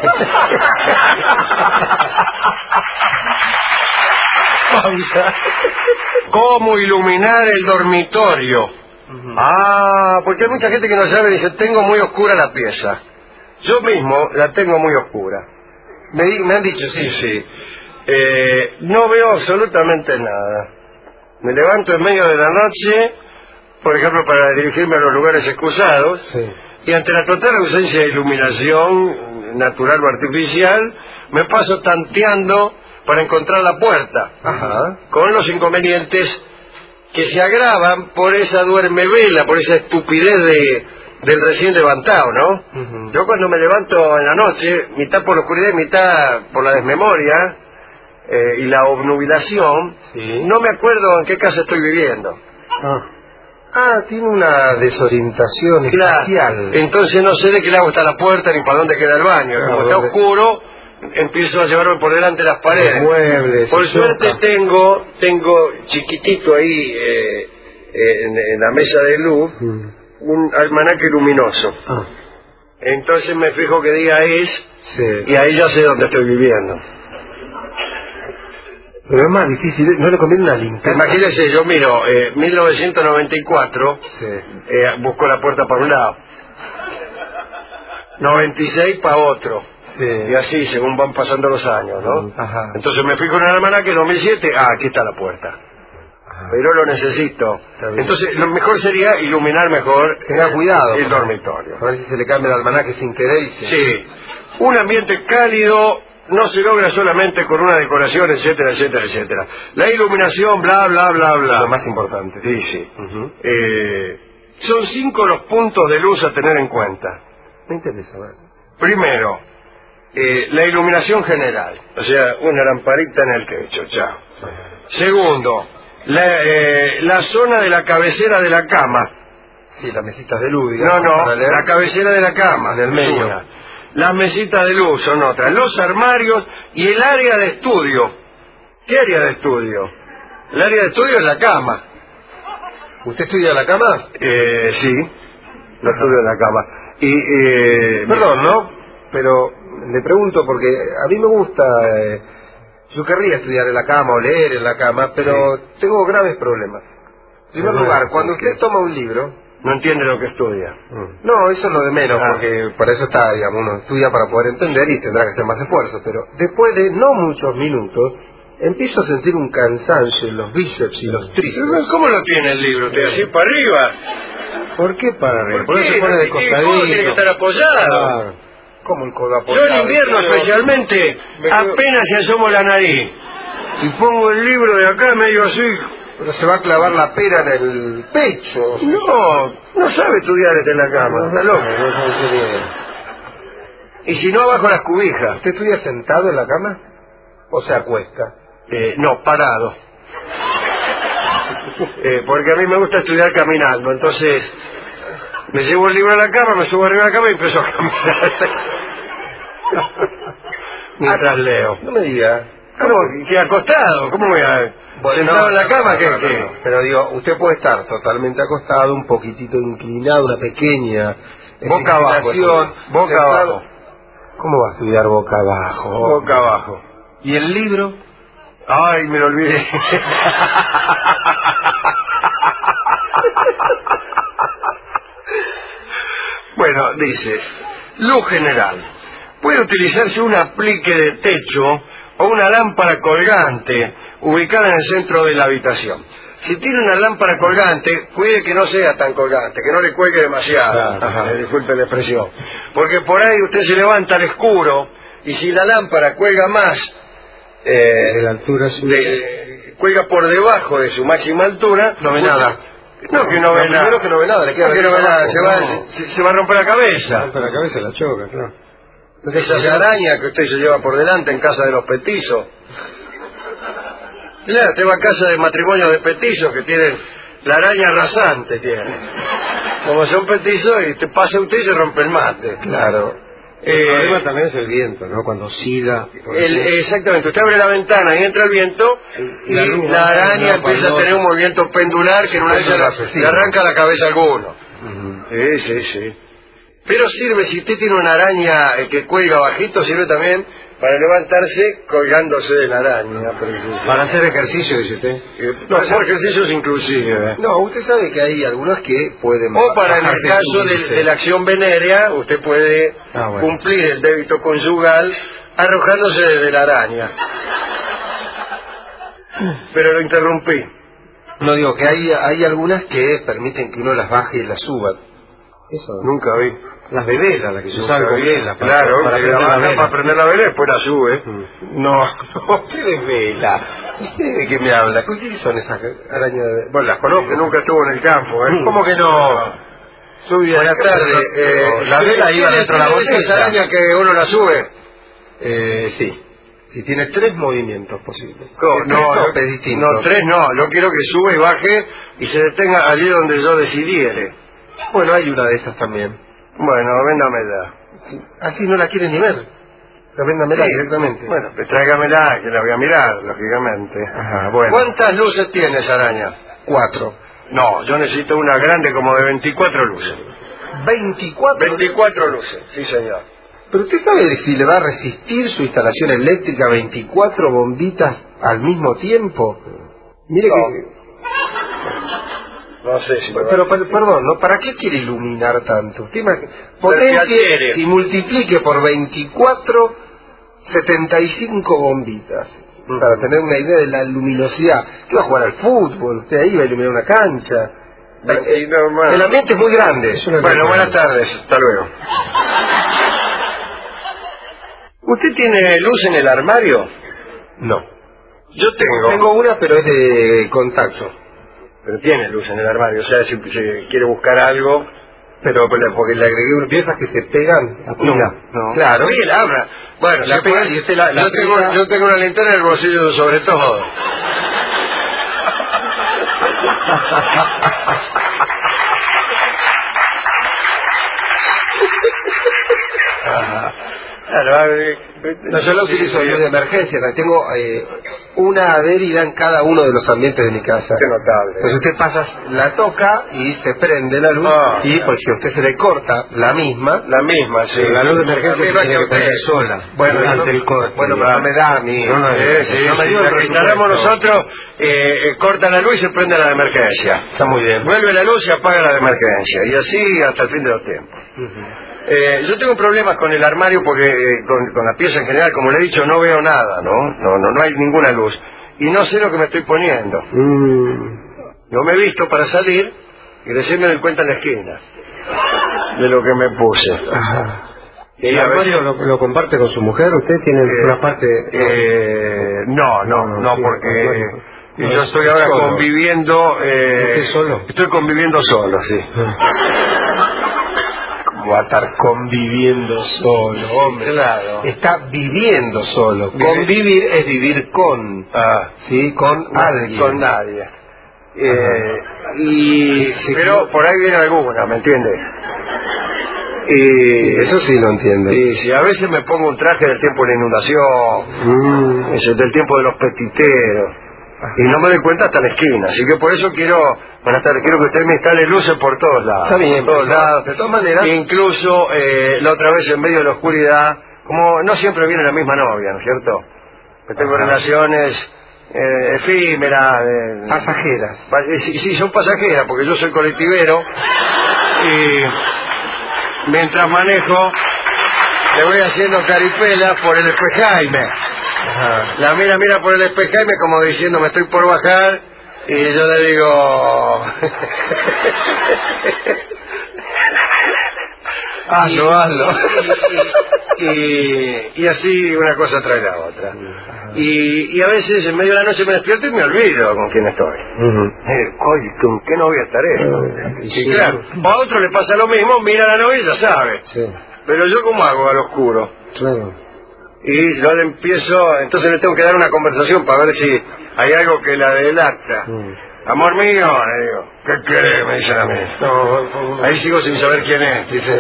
Pausa. ¿Cómo iluminar el dormitorio? Ah, porque hay mucha gente que no sabe, dice, tengo muy oscura la pieza. Yo mismo la tengo muy oscura. Me han dicho, sí. Sí. No veo absolutamente nada. Me levanto en medio de la noche, por ejemplo, para dirigirme a los lugares excusados, Sí. y ante la total ausencia de iluminación, natural o artificial, me paso tanteando para encontrar la puerta, Ajá. con los inconvenientes que se agravan por esa duermevela, por esa estupidez del recién levantado, ¿no? Ujú. Yo cuando me levanto en la noche, mitad por la oscuridad y mitad por la desmemoria y la obnubilación, Sí. no me acuerdo en qué casa estoy viviendo. Tiene una desorientación espacial. Entonces no sé de qué lado está la puerta ni para dónde queda el baño. Como está ¿dónde? oscuro, empiezo a llevarme por delante las paredes. Los muebles, Por se suerte choca. tengo chiquitito ahí en la mesa de luz un almanaque luminoso. Entonces me fijo qué día es, Sí. y ahí ya sé dónde estoy viviendo. Pero es más difícil, ¿no le conviene una linterna? Imagínese, yo miro 1994, Sí. busco la puerta para un lado, 96 para otro, Sí. y así según van pasando los años, ¿no? Ajá. Entonces me fijo en el almanaque 2007, aquí está la puerta. Ajá. Pero lo necesito. Está bien. Entonces lo mejor sería iluminar mejor Tenga cuidado. el dormitorio. A ver si se le cambia el almanaque sin querer y se... Sí, un ambiente cálido no se logra solamente con una decoración, etcétera, etcétera, etcétera. La iluminación, bla, bla, bla, bla. Lo más importante. Sí, sí. Ujú. Son 5 los puntos de luz a tener en cuenta. Me interesa, ¿vale? Primero, la iluminación general, o sea, una lamparita en el techo, chao. Segundo, la zona de la cabecera de la cama. Sí, las mesitas de luz, No, digamos, no, para leer. la cabecera de la cama, En el es medio. una. Las mesitas de luz son otras, los armarios y el área de estudio. ¿Qué área de estudio? El área de estudio es la cama. ¿Usted estudia en la cama? Sí, lo estudio en la cama. Perdón, ¿no? Pero le pregunto porque a mí me gusta... yo querría estudiar en la cama o leer en la cama, pero tengo graves problemas. En primer lugar, cuando usted toma un libro... No entiende lo que estudia. No, eso es lo de menos, Ah. porque para eso está, digamos, uno estudia para poder entender y tendrá que hacer más esfuerzo, pero después de no muchos minutos, empiezo a sentir un cansancio en los bíceps y los tríceps. ¿Cómo lo tiene el libro? ¿Usted así para arriba? ¿Por qué para arriba? ¿Por qué? se pone de ¿Cómo costadito. tiene que estar apoyado? Claro. ¿Cómo el codo Yo apoyado? en invierno Pero- especialmente me quedo- apenas se asomo la nariz y pongo el libro de acá medio así. Pero se va a clavar la pera en el pecho. No sabe estudiar desde la cama, está loco. No tiene- Y si no, abajo las cubijas. ¿Usted estudia sentado en la cama? ¿O se acuesta? No, parado. Porque a mí me gusta estudiar caminando, entonces me llevo el libro a la cama, me subo arriba de la cama y empiezo a caminar. Mientras leo. No me diga. ¿Cómo? ¿Qué acostado? ¿Cómo voy a...? ¿Sentado en la cama? ¿Qué? Pero digo, usted puede estar totalmente acostado, un poquitito inclinado, una pequeña Boca abajo. inclinación, Boca sentado. abajo. ¿Cómo va a estudiar boca abajo? Boca abajo. ¿Y el libro? Ay, me lo olvidé. Bueno, dice, luz general. Puede utilizarse un aplique de techo o una lámpara colgante ubicada en el centro de la habitación. Si tiene una lámpara colgante, puede que no sea tan colgante, que no le cuelgue demasiado. Claro. Disculpe la expresión. Porque por ahí usted se levanta al oscuro y si la lámpara cuelga más, De la altura suya. cuelga por debajo de su máxima altura, No ve nada. No, que no ve nada. Primero que no ve nada, le queda No, que no ve nada, abajo. se va a romper la cabeza. Para la cabeza la choca, claro. Esas arañas que usted se lleva por delante en casa de los petizos. Claro, usted va a casa de matrimonio de petizos que tienen la araña rasante, tiene. Como son petizos y te pasa usted y se rompe el mate. Claro. El problema también es el viento, ¿no? Cuando oscila. Exactamente, usted abre la ventana y entra el viento y La luz la va de araña un lado empieza para a tener el un movimiento pendular que en una vez le arranca la cabeza a alguno. Sí. Pero sirve, si usted tiene una araña que cuelga bajito, sirve también para levantarse colgándose de la araña. Para hacer ejercicio, dice usted. Para hacer ejercicios inclusive. No, usted sabe que hay algunas que pueden... O para en el bajarse caso su índice. de la acción venérea, usted puede Bueno. cumplir el débito conyugal arrojándose desde la araña. Pero lo interrumpí. No, digo que hay algunas que permiten que uno las baje y las suba. Eso. Nunca vi. Las velas, las que se usan Nunca con vi. velas. Claro, para que prender la la baja vela. para prender la vela y después la sube. No, usted es vela. ¿Usted de qué me habla? ¿Qué son esas arañas de...? Bueno, las conozco. Que nunca estuvo en el campo, ¿eh? ¿Cómo que no? Buenas tardes. La vela iba dentro de la ¿Esa botella. araña que uno la sube? Sí. Si tiene 3 movimientos posibles. No, Topes distintos. no, 3 no. Yo quiero que suba y baje y se detenga allí donde yo decidiere. Bueno, hay una de esas también. Bueno, véndamela. Así no la quiere ni ver. Véndamela Sí. directamente. Bueno, pues tráigamela, que la voy a mirar, lógicamente. Ajá, bueno. ¿Cuántas luces tiene esa araña? 4. No, yo necesito una grande como de 24 luces. 24 luces, sí señor. Pero usted sabe si le va a resistir su instalación eléctrica 24 bombitas al mismo tiempo. Mire No. que... No sé si... Pero perdón, ¿no? ¿Para qué quiere iluminar tanto? Usted Porque potencie quiere. y multiplique por 24, 75 bombitas. Para tener una idea de la luminosidad. ¿Qué va a jugar al fútbol? Usted ahí va a iluminar una cancha. El ambiente es muy grande. Bueno, buenas tardes, hasta luego. ¿Usted tiene luz en el armario? No. Yo tengo. Tengo una, pero es de contacto. Pero tiene luz en el armario, o sea, si quiere buscar algo... Pero porque le agregué unas piezas que se pegan a pila. No. Claro. Sí, la habla. Bueno, La pega y usted la yo tengo una linterna en el bolsillo sobre todo. No, yo la utilizo yo de emergencia. Tengo una adherida en cada uno de los ambientes de mi casa. Qué notable. Entonces usted pasa, la toca y se prende la luz. Y pues si a usted se le corta la misma, sí. La luz de emergencia se tiene que prender sola. Bueno, durante el corte. Bueno, pero no me da a mí. No me dio la que instalamos nosotros, corta la luz y se prende la de emergencia. Está muy bien. Vuelve la luz y apaga la de emergencia. Y así hasta el fin de los tiempos. Yo tengo problemas con el armario porque con la pieza en general, como le he dicho, no veo nada, no hay ninguna luz. Y no sé lo que me estoy poniendo. Yo me he visto para salir y recién me doy cuenta en la esquina de lo que me puse. ¿Y el armario lo comparte con su mujer? ¿Usted tiene una parte...? No, porque yo estoy ahora conviviendo... ¿Usted solo? Estoy conviviendo solo, sí. Va a estar conviviendo solo, hombre. Claro. Está viviendo solo. Convivir es vivir con, ¿sí? Con alguien. Con nadie. Pero por ahí viene alguna, ¿me entiende? Eso sí lo entiendo. Sí, a veces me pongo un traje del tiempo de la inundación, del tiempo de los petiteros. Y no me doy cuenta hasta la esquina, así que por eso quiero que usted me instale luces por todos lados. Está bien, por todos lados. De todas maneras. Incluso la otra vez en medio de la oscuridad, como no siempre viene la misma novia, ¿no es cierto? Que tengo relaciones efímeras. Pasajeras. Sí, son pasajeras, porque yo soy colectivero y mientras manejo le voy haciendo caripelas por el espejaime. La mira por el espejaime como diciendo me estoy por bajar y yo le digo hazlo y así una cosa trae la otra y a veces en medio de la noche me despierto y me olvido con quién estoy. ¿Con qué novia estaré? Y claro, a otro le pasa lo mismo, mira a la novia y ya sabe. Pero yo ¿cómo hago al oscuro? Claro. Y yo le empiezo, entonces le tengo que dar una conversación para ver si hay algo que la delata. Amor mío, le digo, ¿qué querés? Me dice a mí. No, ahí sigo sin saber quién es. Dice,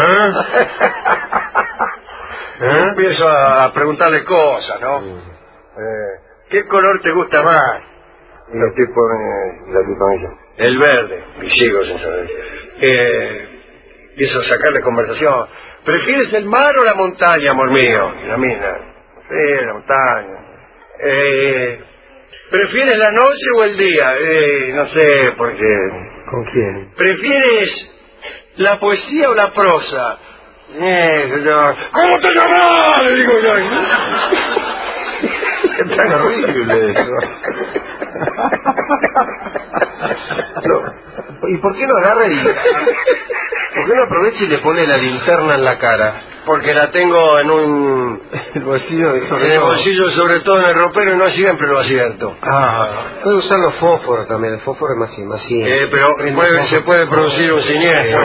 empiezo a preguntarle cosas, ¿no? ¿Qué color te gusta más? Y el tipo me dice, el verde. Y sigo sin saber. Empiezo a sacarle conversación. ¿Prefieres el mar o la montaña, amor mío? Y la mina, sí, la montaña. ¿Prefieres la noche o el día? No sé, porque... ¿Con quién? ¿Prefieres la poesía o la prosa? ¿Cómo te llamas? Le digo yo. Es tan horrible eso. ¿Y por qué no agarra y... ¿Por qué no aprovecha y le pone la linterna en la cara? Porque la tengo en el bolsillo, sobre todo en el ropero y no siempre lo acierto. Puede usar los fósforos también, el fósforo es más pero se puede producir un siniestro.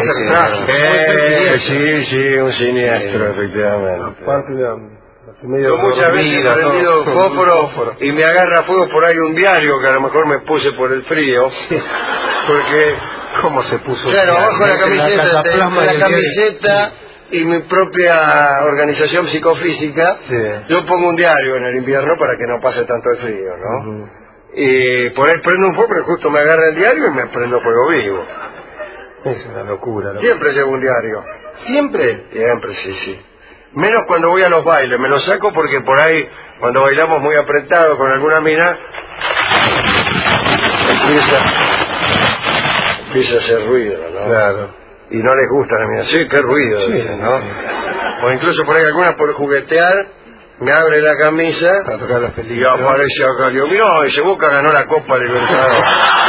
Sí, un siniestro, efectivamente. Yo muchas veces he prendido fósforo y me agarra fuego por ahí un diario que a lo mejor me puse por el frío. Porque... ¿Cómo se puso? Claro, abajo la camiseta y mi propia organización psicofísica, yo pongo un diario en el invierno para que no pase tanto el frío, ¿no? Y por ahí prendo un fuego, pero justo me agarra el diario y me prendo fuego vivo. Es una locura. Siempre llevo un diario. ¿Siempre? Siempre, sí. Menos cuando voy a los bailes, me lo saco porque por ahí, cuando bailamos muy apretado con alguna mina, empieza a hacer ruido, ¿no? Claro. Y no les gusta a la mina. Sí, qué ruido, Sí, dicen, ¿no? O incluso por ahí alguna por juguetear, me abre la camisa Para tocar los y pelillos. aparece acá. Digo, mirá, ese Boca ganó la Copa Libertadores.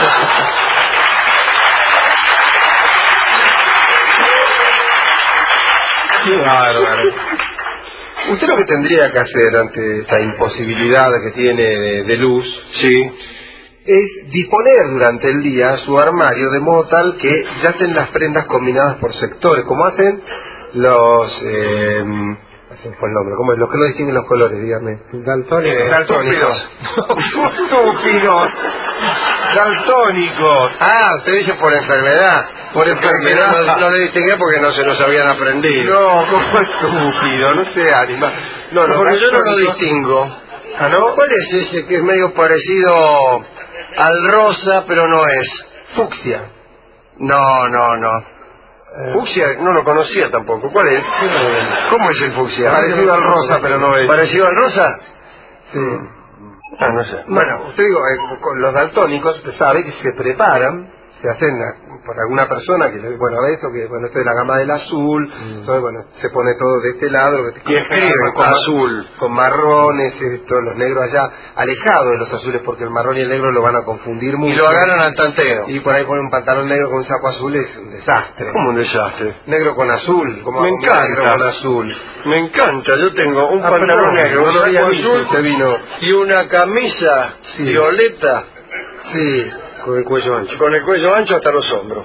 Qué bárbaro. Usted lo que tendría que hacer ante esta imposibilidad que tiene de luz, Sí. es disponer durante el día su armario de modo tal que ya estén las prendas combinadas por sectores, como hacen los... se me fue el nombre, ¿cómo es? Los que no distinguen los colores, dígame. Daltónicos. Estúpidos. Daltónicos. Ah, usted dice por enfermedad. Por enfermedad. No le distinguía porque no se los habían aprendido. No, como estúpido, no se anima. No, los porque yo no lo daltónicos- distingo. ¿Ah, no? ¿Cuál es ese que es medio parecido al rosa, pero no es? Fucsia. No. Fucsia no lo conocía tampoco. ¿Cuál es? ¿Cómo es el fucsia? Parecido al rosa, pero no es. ¿Parecido al rosa? Sí. Ah, no sé. Bueno, usted digo, con los daltónicos, usted sabe que se preparan, se hacen por alguna persona que, bueno, esto es de la gama del azul, entonces, bueno, se pone todo de este lado, lo que Y escribe con azul. con marrones, los negros allá, alejados de los azules, porque el marrón y el negro lo van a confundir mucho. Y lo agarran al tanteo. Y por ahí ponen un pantalón negro con un saco azul, es un desastre. ¿Cómo un desastre? Negro con azul, como Me encanta. negro con azul. Me encanta, yo tengo un pero pantalón negro, no un lo había saco visto, azul usted vino. y una camisa Sí. violeta Sí, con el cuello ancho. con el cuello ancho hasta los hombros.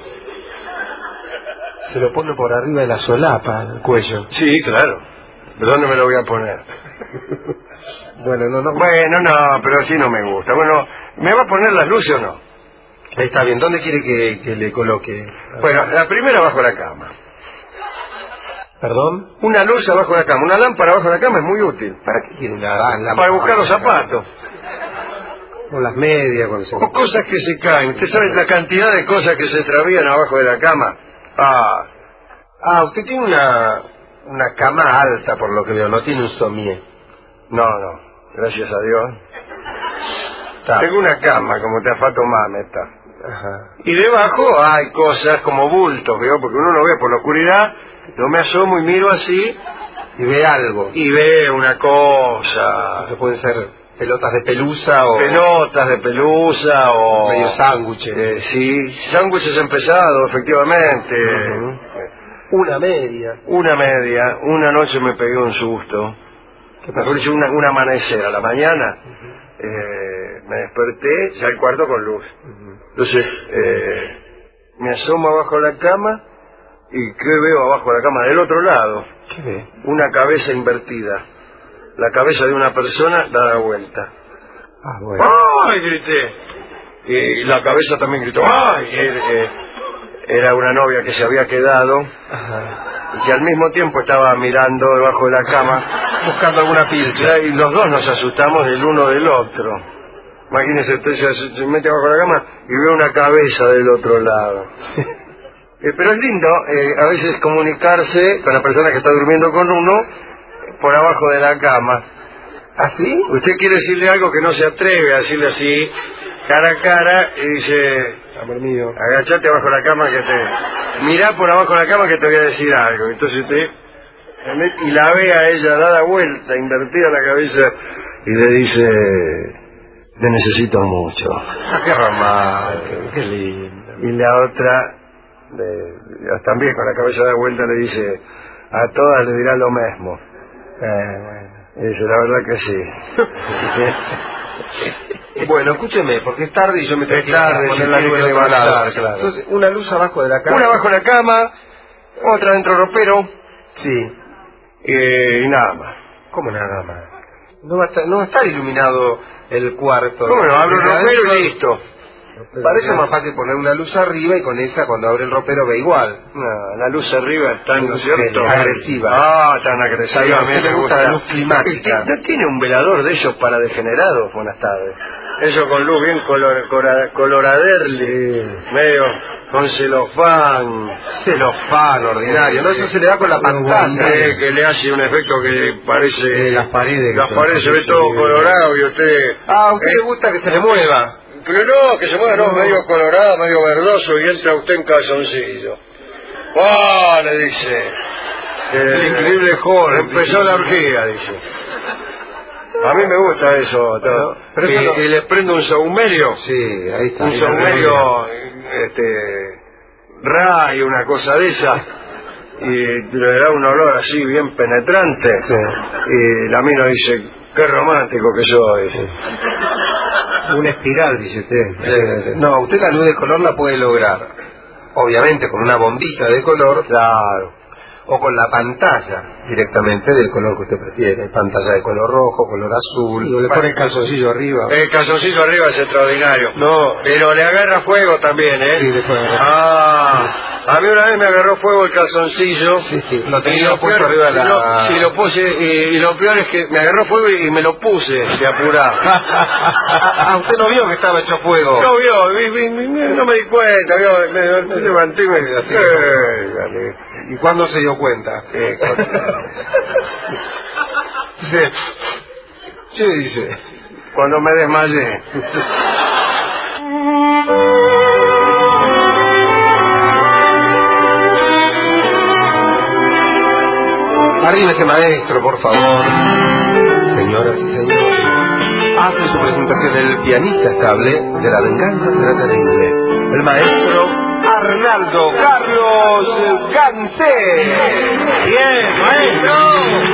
Se lo pone por arriba de la solapa, el cuello. Sí, claro. ¿De dónde me lo voy a poner? Bueno, no. Bueno, no, pero así no me gusta. Bueno, ¿me va a poner las luces o no? Está bien, ¿dónde quiere que le coloque? Bueno, la primera bajo la cama. ¿Perdón? Una luz abajo de la cama, una lámpara abajo de la cama es muy útil. ¿Para qué quieren la Para buscar los zapatos. Con las medias, con los... O cosas que se caen. ¿Usted sabe la cantidad de cosas que se extravían abajo de la cama? usted tiene una cama alta, por lo que veo, no tiene un somier. No, gracias a Dios. Está. Tengo una cama como te afato mameta. Ajá. Y debajo hay cosas como bultos, ¿veo? Porque uno lo ve por la oscuridad. Yo me asomo y miro así Y ve algo. y veo una cosa. Que pueden ser pelotas de pelusa o... Pelotas de pelusa o... medio sándwiches. Sí, sándwiches empezados, efectivamente. Una media. Una media. Una noche me pegué un susto. Mejor dicho, un amanecer a la mañana. Me desperté, ya el cuarto con luz. Entonces, me asomo abajo de la cama y ¿qué veo abajo de la cama? Del otro lado, ¿Qué ve? una cabeza invertida. La cabeza de una persona dada vuelta. Ah, bueno. ¡Ay! Grité. Y la cabeza también gritó. ¡Ay! Era una novia que se había quedado Ajá. y que al mismo tiempo estaba mirando debajo de la cama. Buscando alguna pilcha. Y los dos nos asustamos del uno del otro. Imagínese, usted se mete bajo la cama y ve una cabeza del otro lado. Pero es lindo a veces comunicarse con la persona que está durmiendo con uno por abajo de la cama. ¿Así? Usted quiere decirle algo que no se atreve a decirle así, cara a cara, y dice, Amor mío. agachate abajo de la cama que te... Mirá por abajo de la cama que te voy a decir algo. Entonces usted... Y la ve a ella dada vuelta, invertida la cabeza, y le dice, te necesito mucho. Qué romántico, qué lindo. Y la otra, también con la cabeza dada vuelta, le dice, a todas le dirá lo mismo. Y dice, la verdad que sí. Bueno, escúcheme, porque es tarde y yo me tengo que tarde, poner sí, la tiene luz que del otro levantar, lado. claro. Entonces, una luz abajo de la cama. Una bajo la cama, otra dentro del ropero, Sí. y nada más. ¿Cómo nada más? No va a estar iluminado el cuarto. ¿Cómo no? Abro el Desde ropero adentro- y listo. Parece más fácil poner una luz arriba y con esa cuando abre el ropero ve igual. No, la luz arriba es tan, ¿no es cierto? Agresiva. Ah, tan agresiva. A mí me gusta la luz climática. ¿No tiene un velador de esos para degenerados? Buenas tardes. Eso con luz bien coloraderli, medio con celofán. Celofán ordinario, no, eso se le da con la pantalla. Que le hace un efecto que parece... Las paredes. Las paredes se ve todo colorado y usted... Ah, a usted le gusta que se le mueva. Pero no, que se mueva, no, medio colorado, medio verdoso, y entra usted en calzoncillo. ¡Ah! Le dice. El increíble joven. Empezó la orgía, dice. A mí me gusta eso. Pero eso y le prendo un saumerio. Sí, ahí está. Un saumerio, ray, una cosa de esa. Y le da un olor así bien penetrante. Sí. Y la mina dice, qué romántico que soy. Sí. Una espiral, dice usted. Sí. No, usted la luz de color la puede lograr. Obviamente con una bombilla de color. Claro. O con la pantalla directamente del color que usted prefiere. Pantalla de color rojo, color azul. O le pone el calzoncillo arriba. El calzoncillo arriba es extraordinario. No. Pero le agarra fuego también, ¿eh? Sí, le puede agarrar. Ah, a mí una vez me agarró fuego el calzoncillo. Sí, sí. Lo tenía puesto arriba de la... Sí, lo puse, y lo peor es que me agarró fuego y me lo puse de apurado. Usted no vio que estaba hecho fuego. No vio, no me di cuenta, me levanté y me así. ¿Y cuándo se dio cuenta? Sí, dice, cuando me desmayé. Arrímese, maestro, por favor. Señoras y señores, hace su presentación el pianista estable de La venganza será terrible, el maestro Arnaldo Carlos Gansé. Bien, maestro.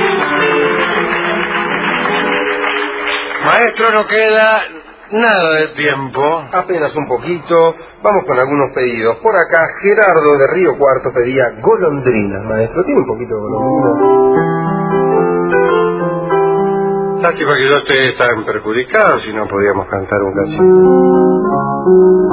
Maestro, no queda nada de tiempo. Apenas un poquito. Vamos con algunos pedidos. Por acá, Gerardo de Río Cuarto pedía golondrina. Maestro, ¿tiene un poquito de golondrina? Lástima que yo esté tan perjudicado, si no podíamos cantar un cachito.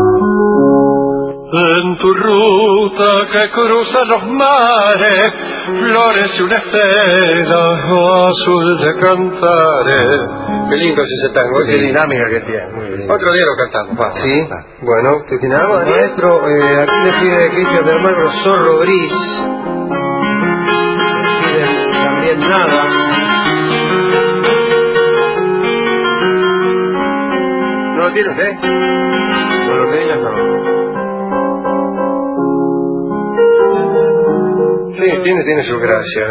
En tu ruta que cruza los mares, florece una estela azul de cantares. Qué lindo es ese tango, qué dinámica que tiene. Otro día lo cantamos, va. Sí, bueno, ¿usted tiene algo, Daniel? Maestro, aquí le pide Cristian del Magro Zorro Gris. Le pide también nada. ¿No lo tiene usted? No lo tiene, no. Sí, tiene su gracia.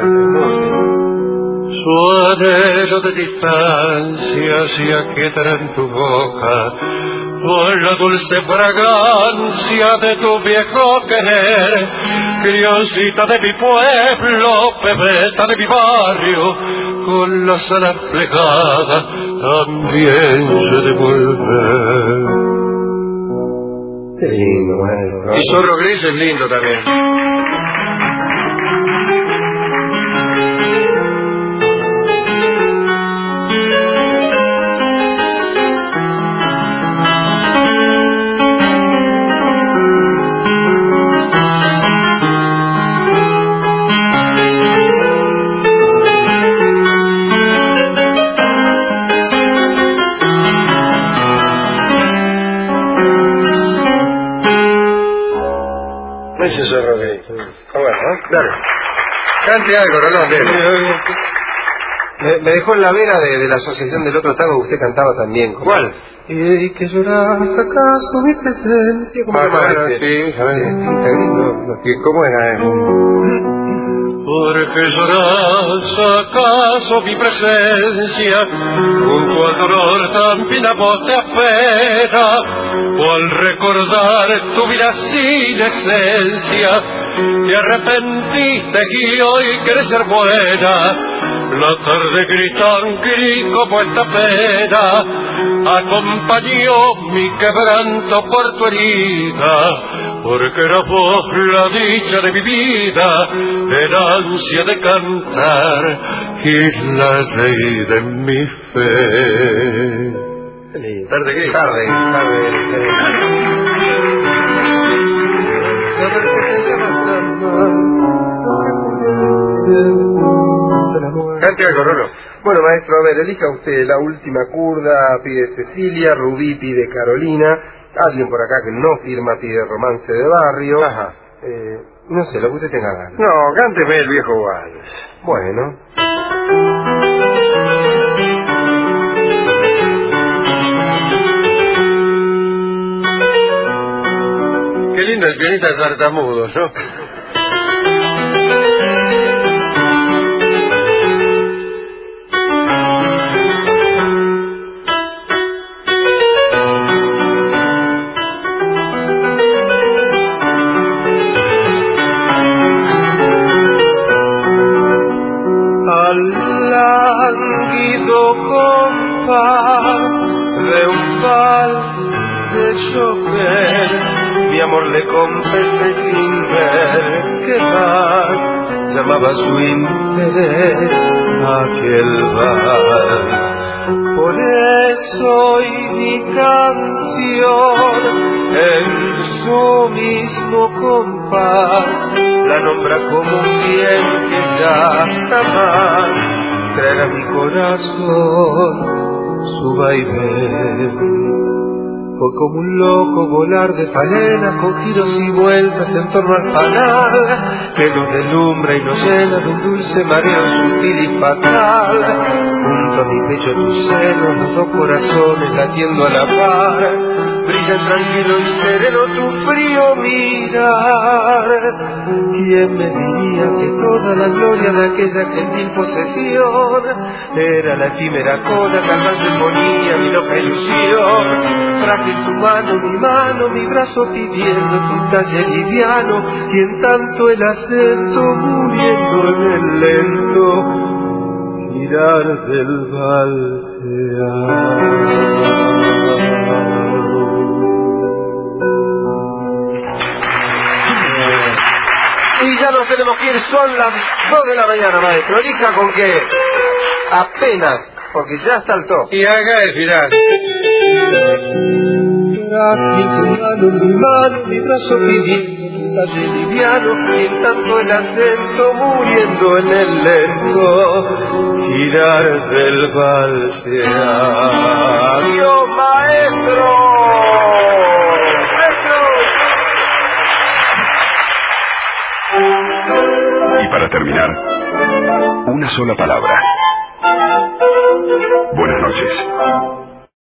Su anhelo de distancia se aquietará en tu boca por la dulce fragancia de tu viejo querer. Crioncita de mi pueblo, pebeta de mi barrio, con las alas plegadas también se devuelve. Qué lindo, maestro. Y Zorro Gris es lindo también. Ese Zorro Gris. Bueno, claro. Cante algo, Rolón. Me dejó en la vera de la asociación del otro tango que usted cantaba también. ¿Cuál? Y que lloras acaso mi presencia. ¿Cómo se llama este? Sí, a ver. ¿Cómo era? Porque lloras acaso mi presencia, junto al dolor también a vos te apena, o al recordar tu vida sin esencia, te arrepentiste y hoy querés ser buena. La tarde grita un grito como esta pena, acompañó mi quebranto por tu herida, porque era vos la dicha de mi vida, el ansia de cantar y la ley de mi fe. Tarde gris. Tarde. Cante algo, Rolo. Bueno, maestro, a ver, elija usted la última curda, pide Cecilia, Rubí pide Carolina, alguien por acá que no firma pide Romance de Barrio. Ajá. No sé, lo que usted tenga ganas. No, cánteme el viejo vals. Bueno. Qué lindo el pianista tartamudo, ¿no? Al lánguido compás de un vals de Chopin, mi amor le confesé sin ver que más llamaba su interés aquel vals. Por eso hoy mi canción en su mismo compás la nombra como un bien que ya jamás traerá a mi corazón su vaivén. Fue como un loco volar de falena con giros y vueltas en torno al panal que nos deslumbra y nos llena de un dulce mareo sutil y fatal. Junto a mi pecho tus senos, los dos corazones latiendo a la par, brillan tranquilo y sereno tu frío mirar. ¿Quién me diría que toda la gloria de aquella gentil posesión era la efímera coda que al más demonía mi loca ilusión? Traje en tu mano, mi brazo pidiendo tu talle liviano, y en tanto el acento muriendo en el lento girar del valsear. Y ya nos tenemos que ir, son las 2 de la mañana, maestro. Elija con qué. Apenas, porque ya saltó. Y haga el final. Traje tu mano, mi brazo pidiendo tu talle liviano, y en tanto el acento muriendo en el lento girar del valsear. ¡Adiós, maestro! Y para terminar, una sola palabra. Buenas noches.